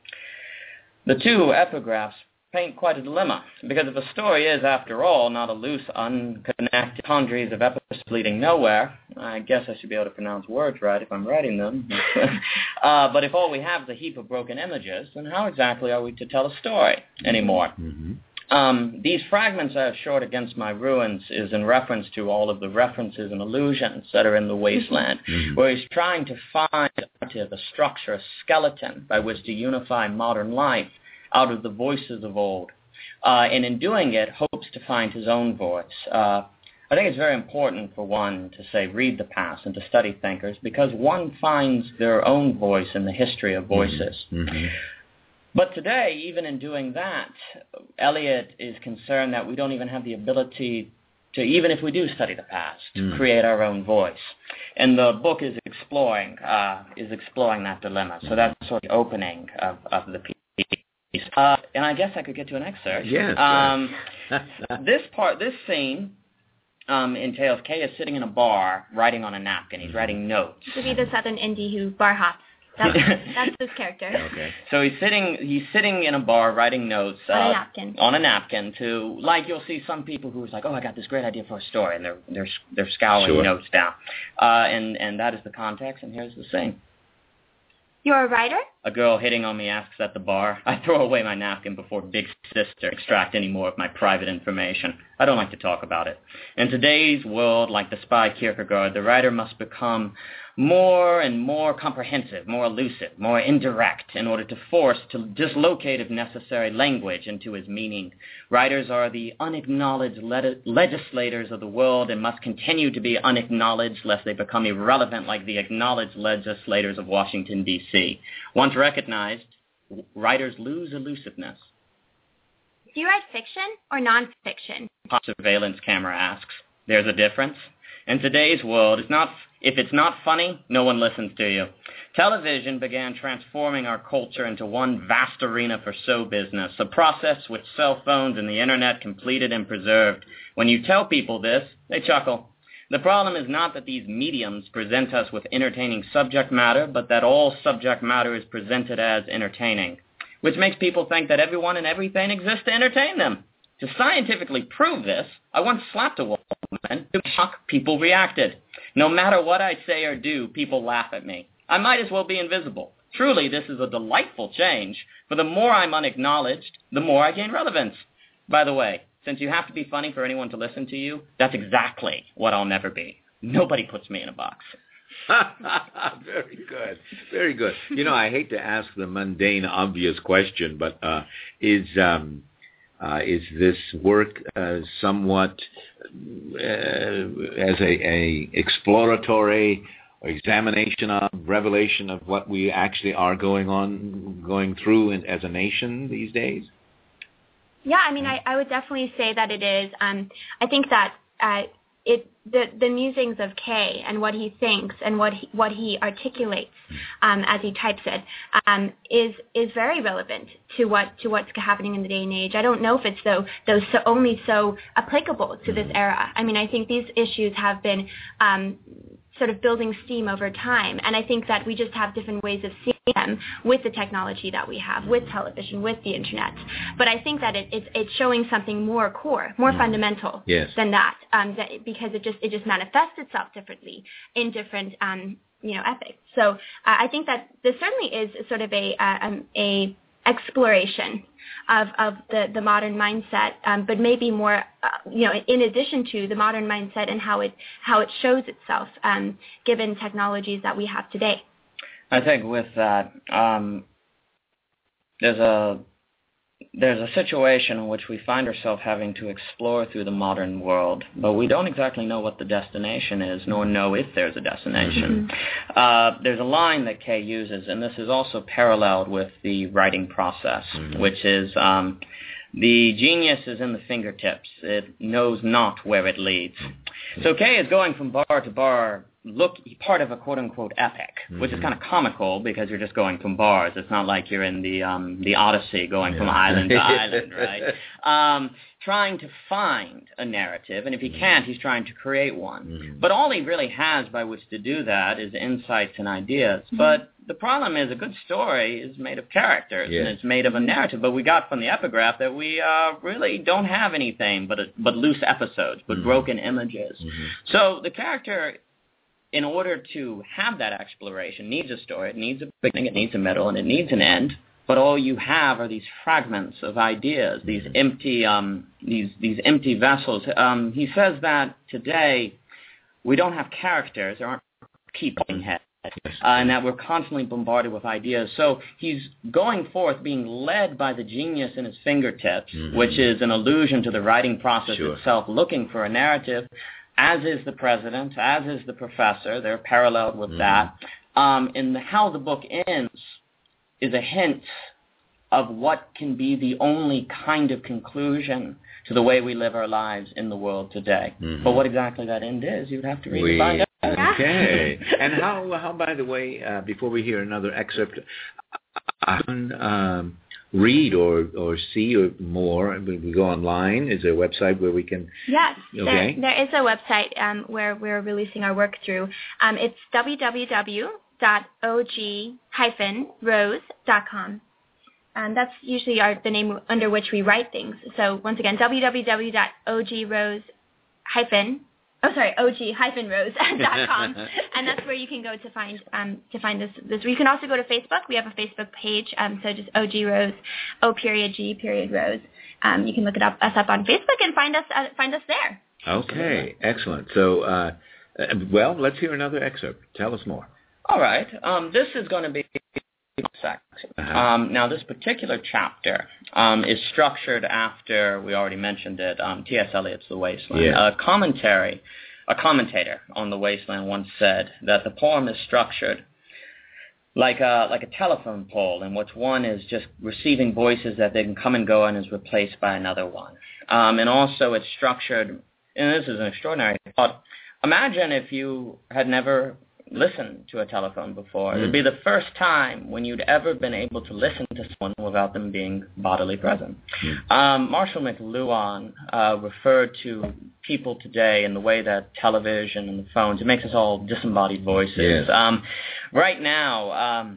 The two epigraphs paint quite a dilemma, because if a story is, after all, not a loose, unconnected congeries of episodes leading nowhere, I guess I should be able to pronounce words right if I'm writing them. uh, but if all we have is a heap of broken images, then how exactly are we to tell a story anymore? Mm-hmm. Um, these fragments I have shored against my ruins is in reference to all of the references and allusions that are in The Wasteland, mm-hmm. where he's trying to find a narrative, a structure, a skeleton by which to unify modern life out of the voices of old. Uh, and in doing it, hopes to find his own voice. Uh, I think it's very important for one to, say, read the past and to study thinkers, because one finds their own voice in the history of voices. Mm-hmm. But today, even in doing that, Eliot is concerned that we don't even have the ability to, even if we do study the past, mm. to create our own voice. And the book is exploring uh, is exploring that dilemma. So that's sort of the opening of, of the piece. Uh, and I guess I could get to an excerpt. Yes. Um, this part, this scene um, entails Kay is sitting in a bar writing on a napkin. He's writing notes. To be the Southern Indie who bar hops. That's, that's his character. Okay. So he's sitting he's sitting in a bar writing notes uh, on a napkin. On a napkin to, like, you'll see some people who's like, oh, I got this great idea for a story, and they're they're they're scowling sure. notes down, uh, and and that is the context. And here's the scene. You're a writer? A girl hitting on me asks at the bar. I throw away my napkin before Big Sister extract any more of my private information. I don't like to talk about it. In today's world, like the spy Kierkegaard, the writer must become more and more comprehensive, more elusive, more indirect in order to force, to dislocate, if necessary, language into his meaning. Writers are the unacknowledged le- legislators of the world and must continue to be unacknowledged lest they become irrelevant like the acknowledged legislators of Washington, D C Once recognized, writers lose elusiveness. Do you write fiction or nonfiction? Surveillance camera asks. There's a difference. In today's world, it's not, if it's not funny, no one listens to you. Television began transforming our culture into one vast arena for show business, a process which cell phones and the internet completed and preserved. When you tell people this, they chuckle. The problem is not that these mediums present us with entertaining subject matter, but that all subject matter is presented as entertaining, which makes people think that everyone and everything exists to entertain them. To scientifically prove this, I once slapped a woman to shock people reacted. No matter what I say or do, people laugh at me. I might as well be invisible. Truly, this is a delightful change, for the more I'm unacknowledged, the more I gain relevance. By the way, since you have to be funny for anyone to listen to you, that's exactly what I'll never be. Nobody puts me in a box. Very good. Very good. You know, I hate to ask the mundane, obvious question, but uh, is um, uh, is this work uh, somewhat uh, as a, a exploratory examination of, revelation of what we actually are going on, going through in, as a nation these days? Yeah, I mean, I, I would definitely say that it is. Um, I think that uh, it the the musings of Kay and what he thinks and what he, what he articulates um, as he types it um, is is very relevant to what to what's happening in the day and age. I don't know if it's though though so only so applicable to this era. I mean, I think these issues have been um, sort of building steam over time, and I think that we just have different ways of seeing them with the technology that we have, with television, with the internet. But I think that it, it's it's showing something more core, more mm. fundamental yes. than that, um, that, because it just it just manifests itself differently in different um, you know epics. So uh, I think that this certainly is sort of a uh, um, a exploration of, of the, the modern mindset, um, but maybe more, uh, you know, in addition to the modern mindset and how it how it shows itself, um, given technologies that we have today. I think with that, um, there's a there's a situation in which we find ourselves having to explore through the modern world, but we don't exactly know what the destination is, nor know if there's a destination. Mm-hmm. Uh, there's a line that Kay uses, and this is also paralleled with the writing process, mm-hmm. which is um, the genius is in the fingertips. It knows not where it leads. Mm-hmm. So Kay is going from bar to bar, look part of a quote-unquote epic, mm-hmm. which is kind of comical because you're just going from bars. It's not like you're in the um, the Odyssey going yeah. from island to island, right? Um, trying to find a narrative, and if he can't, he's trying to create one. Mm-hmm. But all he really has by which to do that is insights and ideas. Mm-hmm. But the problem is a good story is made of characters, yes. and it's made of a narrative. But we got from the epigraph that we uh, really don't have anything but, a, but loose episodes, but mm-hmm. broken images. Mm-hmm. So the character, in order to have that exploration, needs a story, it needs a beginning, it needs a middle, and it needs an end. But all you have are these fragments of ideas, these empty, um, these these empty vessels. Um, he says that today we don't have characters; there aren't keeping heads, uh, and that we're constantly bombarded with ideas. So he's going forth, being led by the genius in his fingertips, mm-hmm. which is an allusion to the writing process sure. itself, looking for a narrative. As is the president, as is the professor. They're paralleled with mm-hmm. that. Um, and the, how the book ends is a hint of what can be the only kind of conclusion to the way we live our lives in the world today. Mm-hmm. But what exactly that end is, you would have to read we, to find out. Okay. And how, how, by the way, uh, before we hear another excerpt, I can um, read or, or see or more. We, we go online. Is there a website where we can? Yes, okay. there, there is a website um, where we're releasing our work through. Um, it's w w w dot o g dash rose dot com. And that's usually our, the name under which we write things. So once again, w w w dot o g rose dash Oh, sorry, O G hyphen rose dot com, and that's where you can go to find um, to find this. This you can also go to Facebook. We have a Facebook page, um, so just O G Rose, O period G period Rose. Um, you can look it up us up on Facebook and find us uh, find us there. Okay, excellent. So, uh, well, let's hear another excerpt. Tell us more. All right. Um, this is going to be section. Uh-huh. Um, now, this particular chapter um, is structured after, we already mentioned it, um, T S Eliot's The Wasteland. Yeah. A commentary, a commentator on The Wasteland once said that the poem is structured like a, like a telephone pole, in which one is just receiving voices that they can come and go and is replaced by another one. Um, and also it's structured, and this is an extraordinary thought, imagine if you had never listened to a telephone before. Mm. It would be the first time when you'd ever been able to listen to someone without them being bodily present. Mm. Um, Marshall McLuhan uh, referred to people today in the way that television and the phones, it makes us all disembodied voices. Yes. Um, right now, um,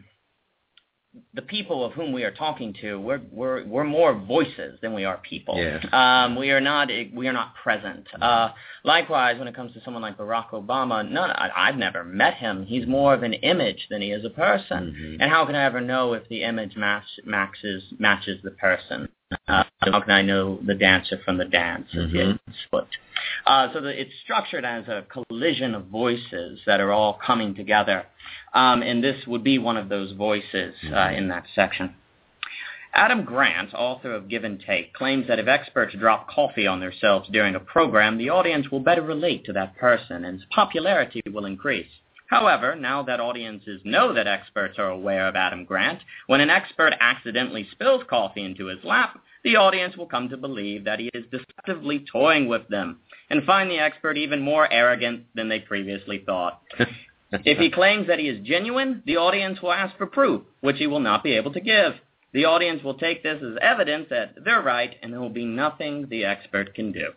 the people of whom we are talking to, we're we're we're more voices than we are people. Yes. Um, we are not we are not present. Uh, likewise, when it comes to someone like Barack Obama, none I, I've never met him. He's more of an image than he is a person. Mm-hmm. And how can I ever know if the image match, matches matches the person? Uh, how can I know the dancer from the dance? Mm-hmm. Split. Uh, so the, it's structured as a collision of voices that are all coming together. Um, and this would be one of those voices uh, in that section. Adam Grant, author of Give and Take, claims that if experts drop coffee on themselves during a program, the audience will better relate to that person and its popularity will increase. However, now that audiences know that experts are aware of Adam Grant, when an expert accidentally spills coffee into his lap, the audience will come to believe that he is deceptively toying with them and find the expert even more arrogant than they previously thought. If he claims that he is genuine, the audience will ask for proof, which he will not be able to give. The audience will take this as evidence that they're right, and there will be nothing the expert can do.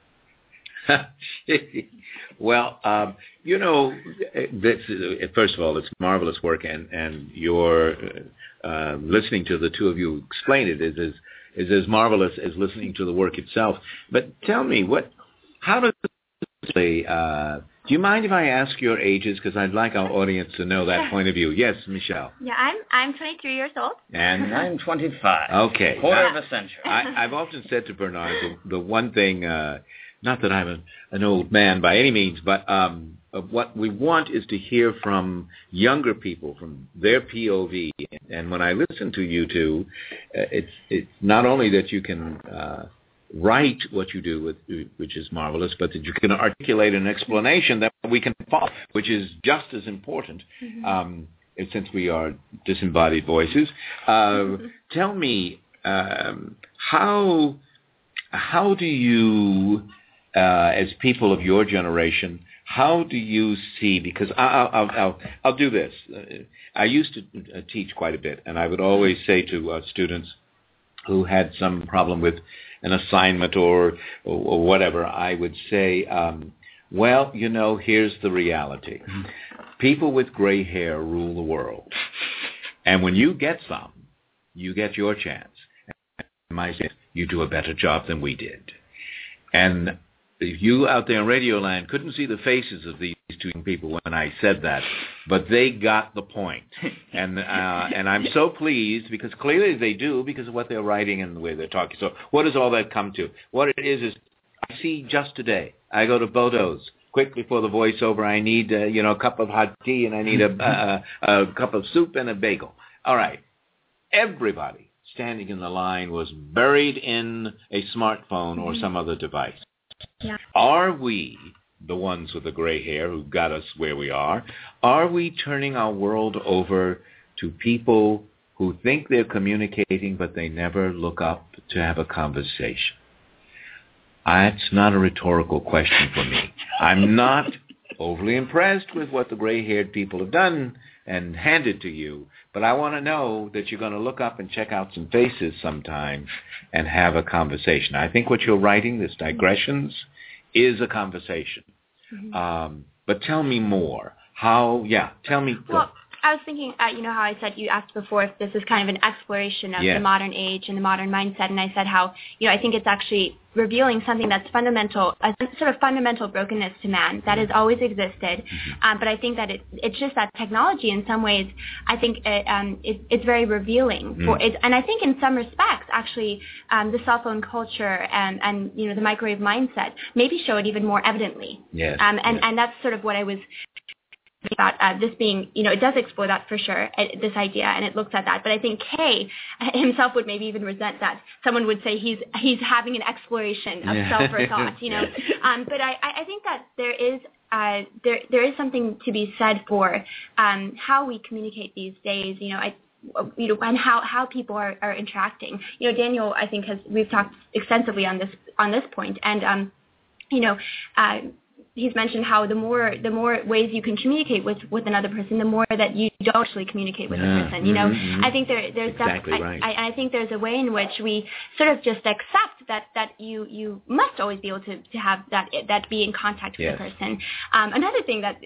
Well, um, you know, this, first of all, it's marvelous work, and, and your uh, listening to the two of you explain it is, is, is as marvelous as listening to the work itself. But tell me, what, how does it uh do you mind if I ask your ages? Because I'd like our audience to know that point of view. Yes, Michelle. Yeah, I'm I'm twenty-three years old. And I'm twenty-five. Okay. Quarter uh, of a century. I, I've often said to Bernard, the, the one thing, uh, not that I'm a, an old man by any means, but um, uh, what we want is to hear from younger people, from their P O V. And when I listen to you two, uh, it's it's not only that you can uh, write what you do, with, which is marvelous, but that you can articulate an explanation that we can follow, which is just as important, mm-hmm. um, since we are disembodied voices. Uh, mm-hmm. Tell me, um, how how do you, uh, as people of your generation, how do you see, because I'll, I'll, I'll, I'll do this. I used to teach quite a bit, and I would always say to uh, students who had some problem with an assignment or, or, or whatever, I would say, um, well, you know, here's the reality. People with gray hair rule the world. And when you get some, you get your chance. And my say, you do a better job than we did. And you out there in Radio Land couldn't see the faces of these two people when I said that, but they got the point. And uh, and I'm so pleased, because clearly they do, because of what they're writing and the way they're talking. So what does all that come to? What it is is, I see just today, I go to Bodo's. Quick before the voiceover, I need uh, you know a cup of hot tea, and I need a, a, a cup of soup and a bagel. All right. Everybody standing in the line was buried in a smartphone or some other device. Yeah. Are we, the ones with the gray hair who got us where we are, are we turning our world over to people who think they're communicating but they never look up to have a conversation? That's not a rhetorical question for me. I'm not overly impressed with what the gray-haired people have done and handed to you, but I want to know that you're going to look up and check out some faces sometime and have a conversation. I think what you're writing, this digressions, is a conversation. Mm-hmm. Um, but tell me more. How, yeah, tell me. Well, I was thinking, uh, you know how I said you asked before if this is kind of an exploration of yes. the modern age and the modern mindset, and I said how, you know, I think it's actually revealing something that's fundamental, a sort of fundamental brokenness to man that has always existed. Um, but I think that it, it's just that technology in some ways, I think it, um, it, it's very revealing. Mm. For it, and I think in some respects, actually, um, the cell phone culture and, and, you know, the microwave mindset maybe show it even more evidently. Yes. Um, and, yes. and that's sort of what I was about uh, this being, you know, it does explore that for sure, uh, this idea, and it looks at that. But I think Kay himself would maybe even resent that. Someone would say he's he's having an exploration of yeah. self or thought, you know. Um, but I, I think that there is uh, there there is something to be said for um, how we communicate these days, you know. I, you know, and how, how people are, are interacting. You know, Daniel, I think has we've talked extensively on this on this point, and um, you know. Uh, He's mentioned how the more the more ways you can communicate with, with another person, the more that you don't actually communicate with yeah. the person. You know, mm-hmm. I think there there's exactly def- right. I, I, I think there's a way in which we sort of just accept that, that you, you must always be able to, to have that that be in contact with yes. the person. Um, another thing that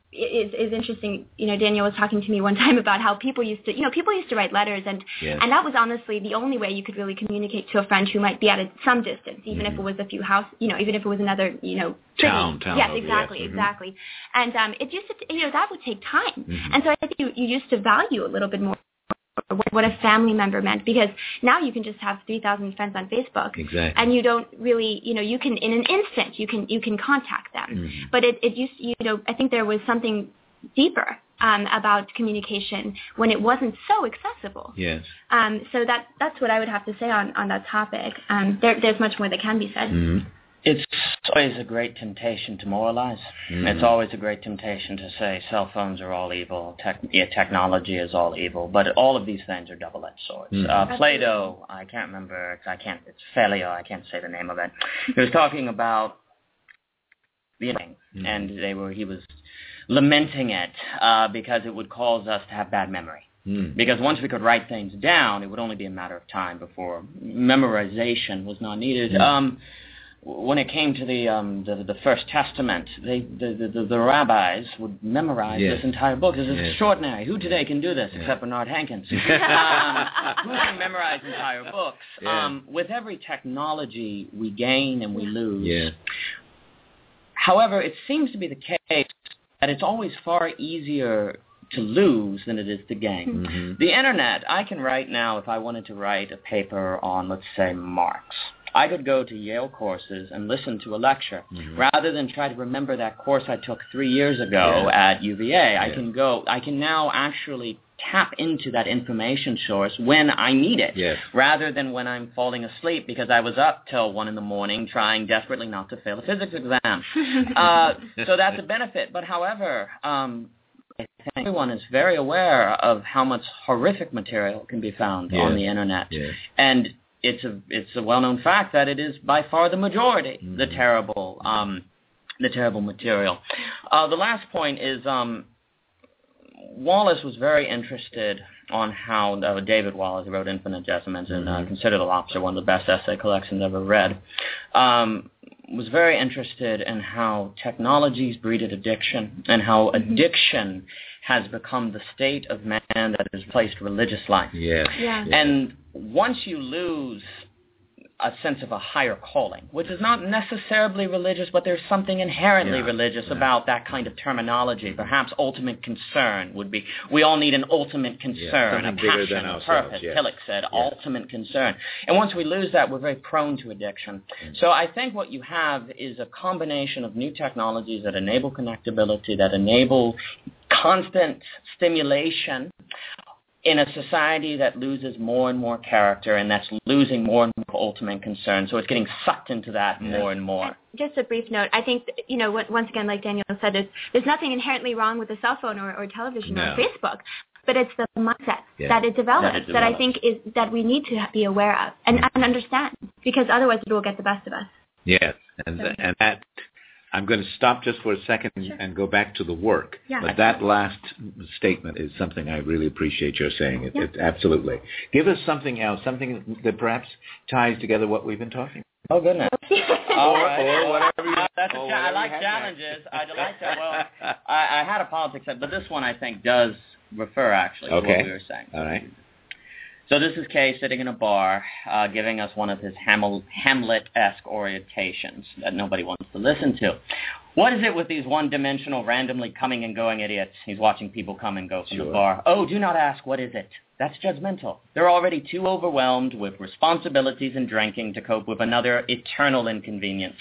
is is interesting, you know, Daniel was talking to me one time about how people used to, you know, people used to write letters, and yes. and that was honestly the only way you could really communicate to a friend who might be at a, some distance, even mm-hmm. if it was a few house, you know, even if it was another, you know, town, town. Yes, over, exactly, yes. Mm-hmm. exactly. And um, it used to, you know, that would take time, mm-hmm. and so I think you, you used to value a little bit more what a family member meant, because now you can just have three thousand friends on Facebook, exactly. and you don't really, you know, you can in an instant you can you can contact them, mm-hmm. but it it used, you know, I think there was something deeper um, about communication when it wasn't so accessible. Yes. Um, so that that's what I would have to say on, on that topic. Um, there, there's much more that can be said. Mm-hmm. It's always a great temptation to moralize. Mm-hmm. It's always a great temptation to say cell phones are all evil, tech, yeah, technology is all evil, but all of these things are double-edged swords. Mm-hmm. Uh, Plato, I can't remember, I can't, it's Phileo, I can't say the name of it. He was talking about the mm-hmm. and they were, he was lamenting it uh, because it would cause us to have bad memory. Mm. Because once we could write things down, it would only be a matter of time before memorization was not needed. Mm. Um, when it came to the um, the, the First Testament, they, the, the, the rabbis would memorize yes. this entire book. This is yes. extraordinary. Who today can do this yes. except Bernard Hankins? um, who can memorize entire books? Yeah. Um, with every technology we gain and we lose. Yeah. However, it seems to be the case that it's always far easier to lose than it is to gain. Mm-hmm. The Internet, I can write now, if I wanted to write a paper on, let's say, Marx, I could go to Yale courses and listen to a lecture. Mm-hmm. Rather than try to remember that course I took three years ago yeah. at U V A, yeah. I can go, I can now actually tap into that information source when I need it, yes. rather than when I'm falling asleep because I was up till one in the morning trying desperately not to fail a physics exam. uh, so that's a benefit. But however, um, I think everyone is very aware of how much horrific material can be found yes. on the Internet. Yes. And it's a it's a well-known fact that it is by far the majority, mm-hmm. the terrible um, the terrible material. Uh, the last point is um, Wallace was very interested on how uh, David Wallace, who wrote Infinitesimals and uh, Consider the Lobster, one of the best essay collections ever read, um, was very interested in how technologies breeded addiction and how mm-hmm. addiction has become the state of man that has replaced religious life. Yeah. Yeah. And once you lose a sense of a higher calling, which is not necessarily religious, but there's something inherently yeah. religious yeah. about that kind of terminology. Perhaps ultimate concern would be, we all need an ultimate concern, yeah, a passion, a purpose. Yes. Tillich said, yeah. ultimate concern. And once we lose that, we're very prone to addiction. Mm. So I think what you have is a combination of new technologies that enable connectability, that enable constant stimulation, in a society that loses more and more character and that's losing more and more ultimate concern. So it's getting sucked into that yeah. more and more. Just a brief note. I think, you know, once again, like Daniel said, there's, there's nothing inherently wrong with a cell phone or, or television no. or Facebook, but it's the mindset yeah. that it develops that, it develops. that I think is that we need to be aware of and, mm. and understand, because otherwise it will get the best of us. Yes, and, so, and that... I'm going to stop just for a second sure. and go back to the work. Yeah. But that last statement is something I really appreciate your saying. It, yeah. it, absolutely. Give us something else, something that perhaps ties together what we've been talking about. Oh, goodness. All right. Or whatever you, uh, that's a or cha- I like have challenges. I like that. Well, I, I had a politics, but this one I think does refer, actually, okay. to what we were saying. All right. So this is Kay sitting in a bar, uh, giving us one of his Hamil- Hamlet-esque orientations that nobody wants to listen to. What is it with these one-dimensional, randomly coming and going idiots? He's watching people come and go from Sure. the bar. Oh, do not ask, what is it? That's judgmental. They're already too overwhelmed with responsibilities and drinking to cope with another eternal inconvenience.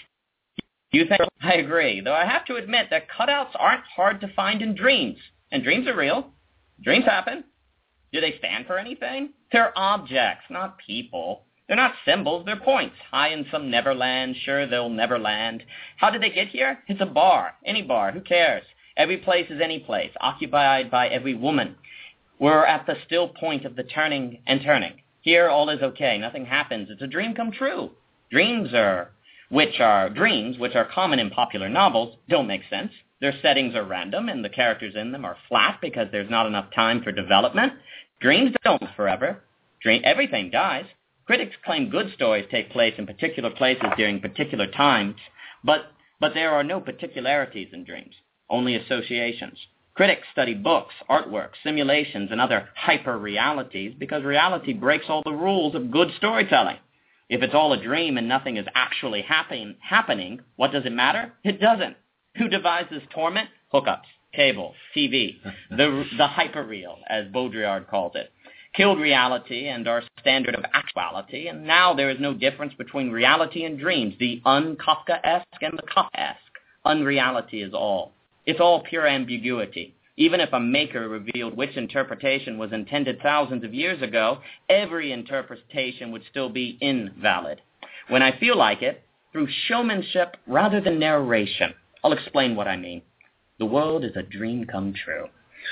You think? I agree, though I have to admit that cutouts aren't hard to find in dreams. And dreams are real. Dreams happen. Do they stand for anything? They're objects, not people. They're not symbols, they're points, high in some neverland, sure they'll never land. How did they get here? It's a bar, any bar, who cares? Every place is any place, occupied by every woman. We're at the still point of the turning and turning. Here all is okay, nothing happens, it's a dream come true. Dreams are, which are, dreams, which are common in popular novels, don't make sense. Their settings are random, and the characters in them are flat because there's not enough time for development. Dreams don't last forever. Dream, everything dies. Critics claim good stories take place in particular places during particular times, but, but there are no particularities in dreams, only associations. Critics study books, artwork, simulations, and other hyper-realities because reality breaks all the rules of good storytelling. If it's all a dream and nothing is actually happen, happening, what does it matter? It doesn't. Who devises torment? Hookups, cable, T V, the, the hyperreal, as Baudrillard calls it. Killed reality and our standard of actuality, and now there is no difference between reality and dreams, the un-Kafkaesque and the Kafkaesque. Unreality is all. It's all pure ambiguity. Even if a maker revealed which interpretation was intended thousands of years ago, every interpretation would still be invalid. When I feel like it, through showmanship rather than narration, I'll explain what I mean. The world is a dream come true.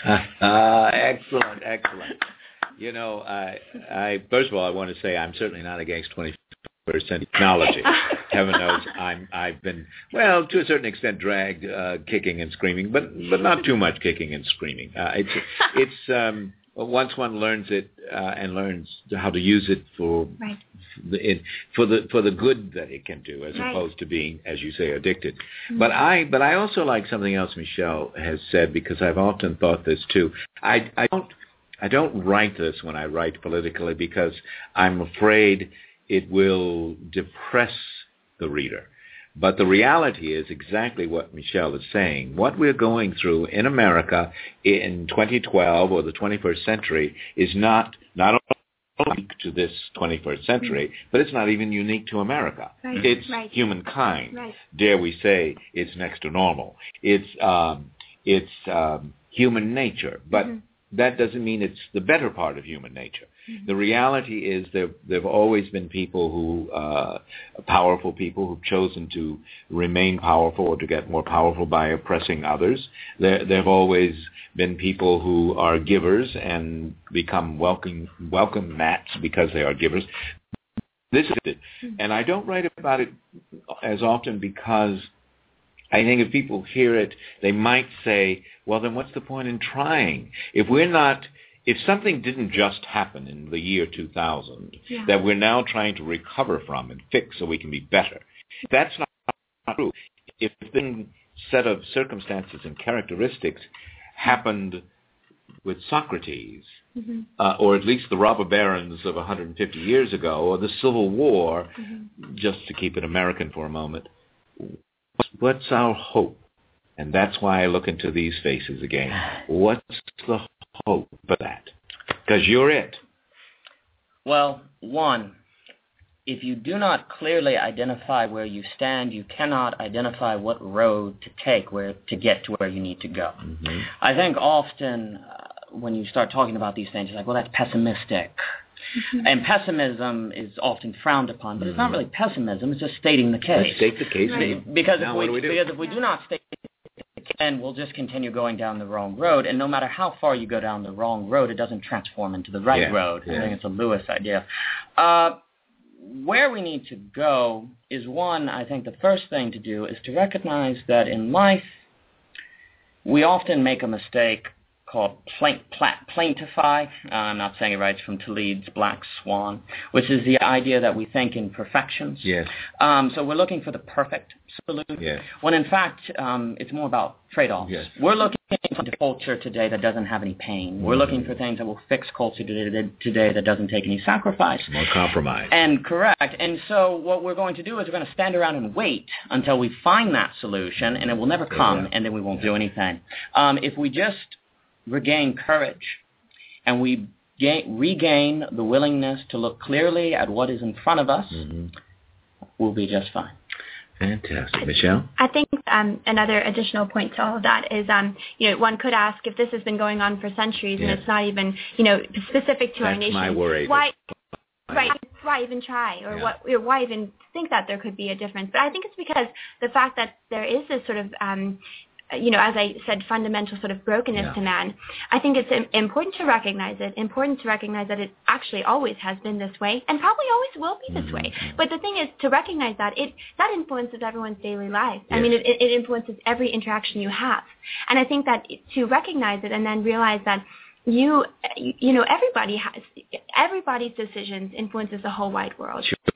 uh, excellent, excellent. You know, I, I first of all, I want to say I'm certainly not against twenty-first century technology. Heaven knows I'm, I've been, well, to a certain extent, dragged uh, kicking and screaming, but but not too much kicking and screaming. Uh, it's it's um, once one learns it uh, and learns how to use it for right. the it, for the for the good that it can do, as right. opposed to being, as you say, addicted. Mm-hmm. But I but I also like something else Michelle has said, because I've often thought this too. I I don't. I don't write this when I write politically because I'm afraid it will depress the reader. But the reality is exactly what Michelle is saying. What we're going through in America in twenty twelve or the twenty-first century is not not only unique to this twenty-first century, mm-hmm. but it's not even unique to America. Right. It's right. humankind. Right. Dare we say it's next to normal. It's um, it's um, human nature, but. Mm-hmm. That doesn't mean it's the better part of human nature. Mm-hmm. The reality is there there have always been people who, uh, powerful people who've chosen to remain powerful or to get more powerful by oppressing others. There there have always been people who are givers and become welcome welcome mats because they are givers. This is it. Mm-hmm. And I don't write about it as often because I think if people hear it, they might say, well, then what's the point in trying? If we're not, if something didn't just happen in the year two thousand yeah. that we're now trying to recover from and fix so we can be better, that's not true. If the set of circumstances and characteristics happened with Socrates, mm-hmm. uh, or at least the robber barons of one hundred fifty years ago, or the Civil War, mm-hmm. just to keep it American for a moment, what's our hope? And that's why I look into these faces again. What's the hope for that? Because you're it. Well, one, if you do not clearly identify where you stand, you cannot identify what road to take where to get to where you need to go. Mm-hmm. I think often uh, when you start talking about these things, you're like, well, that's pessimistic. Mm-hmm. And pessimism is often frowned upon, but mm-hmm. it's not really pessimism, it's just stating the case. Let's state the case. Right. Because, now if we, what do we do? because if we do not state the case, then we'll just continue going down the wrong road, and no matter how far you go down the wrong road, it doesn't transform into the right yeah. road. Yeah. I think it's a Lewis idea. Uh, where we need to go is, one, I think the first thing to do is to recognize that in life, we often make a mistake called plaint, pla- plaintify. Uh, I'm not saying it right. It's from Talib's Black Swan, which is the idea that we think in perfections. Yes. Um, so we're looking for the perfect solution, yes. when in fact um, it's more about trade-offs. Yes. We're looking for culture today that doesn't have any pain. We're looking for things that will fix culture today, today that doesn't take any sacrifice. More compromise. And correct. And so what we're going to do is we're going to stand around and wait until we find that solution, and it will never come, yeah. and then we won't do anything. Um, if we just regain courage and we gain, regain the willingness to look clearly at what is in front of us, mm-hmm. we'll be just fine. Fantastic. Michelle? I think um, another additional point to all of that is, um, you know, one could ask if this has been going on for centuries yes. and it's not even, you know, specific to That's our nation. my worry. Why, right, why even try or, yeah. what, or why even think that there could be a difference? But I think it's because the fact that there is this sort of, um, you know, as I said, fundamental sort of brokenness yeah. to man. I think it's important to recognize it, important to recognize that it actually always has been this way and probably always will be this mm-hmm. way. But the thing is to recognize that it that influences everyone's daily life. Yes. I mean, it, it influences every interaction you have. And I think that to recognize it and then realize that you, you know, everybody has, everybody's decisions influences the whole wide world. Sure.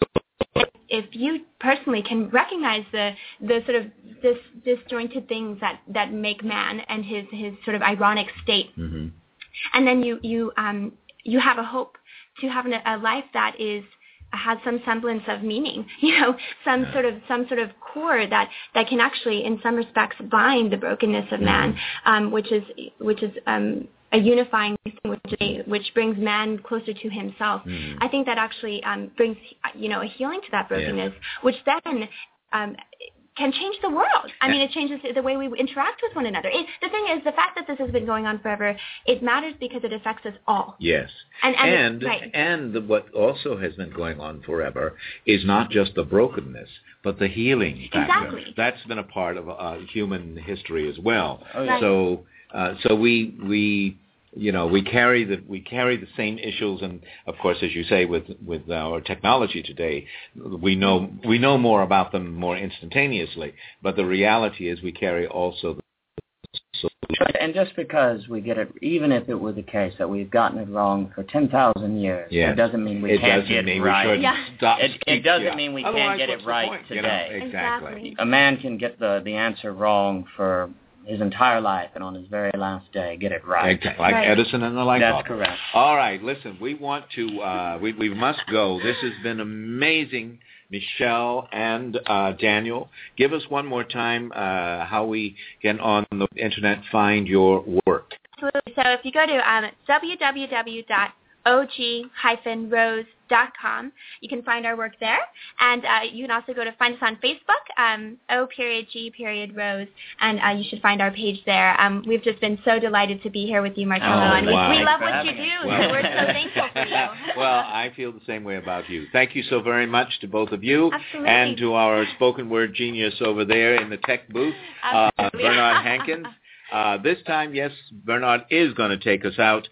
If you personally can recognize the the sort of this disjointed things that, that make man and his, his sort of ironic state, mm-hmm. and then you you um you have a hope to have an, a life that is has some semblance of meaning, you know, some yeah. sort of some sort of core that, that can actually, in some respects, bind the brokenness of man, mm-hmm. um, which is which is um. a unifying thing which, which brings man closer to himself. Mm. I think that actually um, brings, you know, a healing to that brokenness, yeah. which then um, can change the world. I mean, it changes the way we interact with one another. It, the thing is, the fact that this has been going on forever, it matters because it affects us all. Yes. And and, and, right. and what also has been going on forever is not just the brokenness, but the healing factor. Exactly. That's been a part of uh, human history as well. Oh, yeah. Right. So Uh, so we we you know we carry the we carry the same issues, and of course, as you say, with with our technology today, we know we know more about them more instantaneously. But the reality is, we carry also the solution. And just because we get it, even if it were the case that we've gotten it wrong for ten thousand years, yes. it doesn't mean we it can't doesn't get mean it right. We yeah. stop, it, it doesn't yeah. mean we Otherwise, can't get it right point, today. You know? Exactly. A man can get the, the answer wrong for his entire life, and on his very last day, get it right. Exactly. Like right. Edison and the light bulb. That's correct. All right, listen, we want to, uh, we, we must go. This has been amazing, Michelle and uh, Daniel. Give us one more time uh, how we can, on the Internet, find your work. Absolutely. So if you go to um, w w w dot o g dash rose dot com, you can find our work there. And uh, you can also go to find us on Facebook, um, O period G period Rose, and uh, you should find our page there. Um, we've just been so delighted to be here with you, Marcello, oh, and wow. we, we love Thanks what you for do, well, so we're so thankful for you. Well, I feel the same way about you. Thank you so very much to both of you. Absolutely. And to our spoken word genius over there in the tech booth, uh, Bernard Hankins. Uh, this time, yes, Bernard is going to take us out.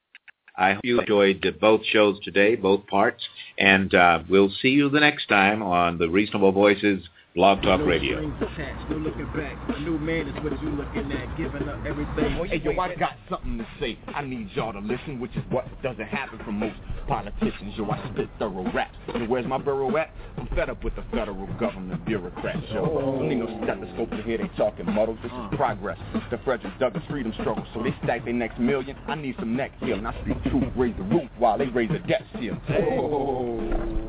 I hope you enjoyed both shows today, both parts, and uh, we'll see you the next time on the Reasonable Voices Blog Talk Radio. Still looking back. A new man is what you looking at, giving up everything. Hey, yo, I got something to say. I need y'all to listen, which is what doesn't happen for most politicians. Yo, I spit thorough raps. And where's my borough at? I'm fed up with the federal government bureaucrats, yo. Don't need no stethoscope to hear they talking muddled. This is progress. The Frederick Douglass freedom struggle. So they stack their next million. I need some neck healing. I speak truth, raise the roof while they raise the debt ceiling. Oh.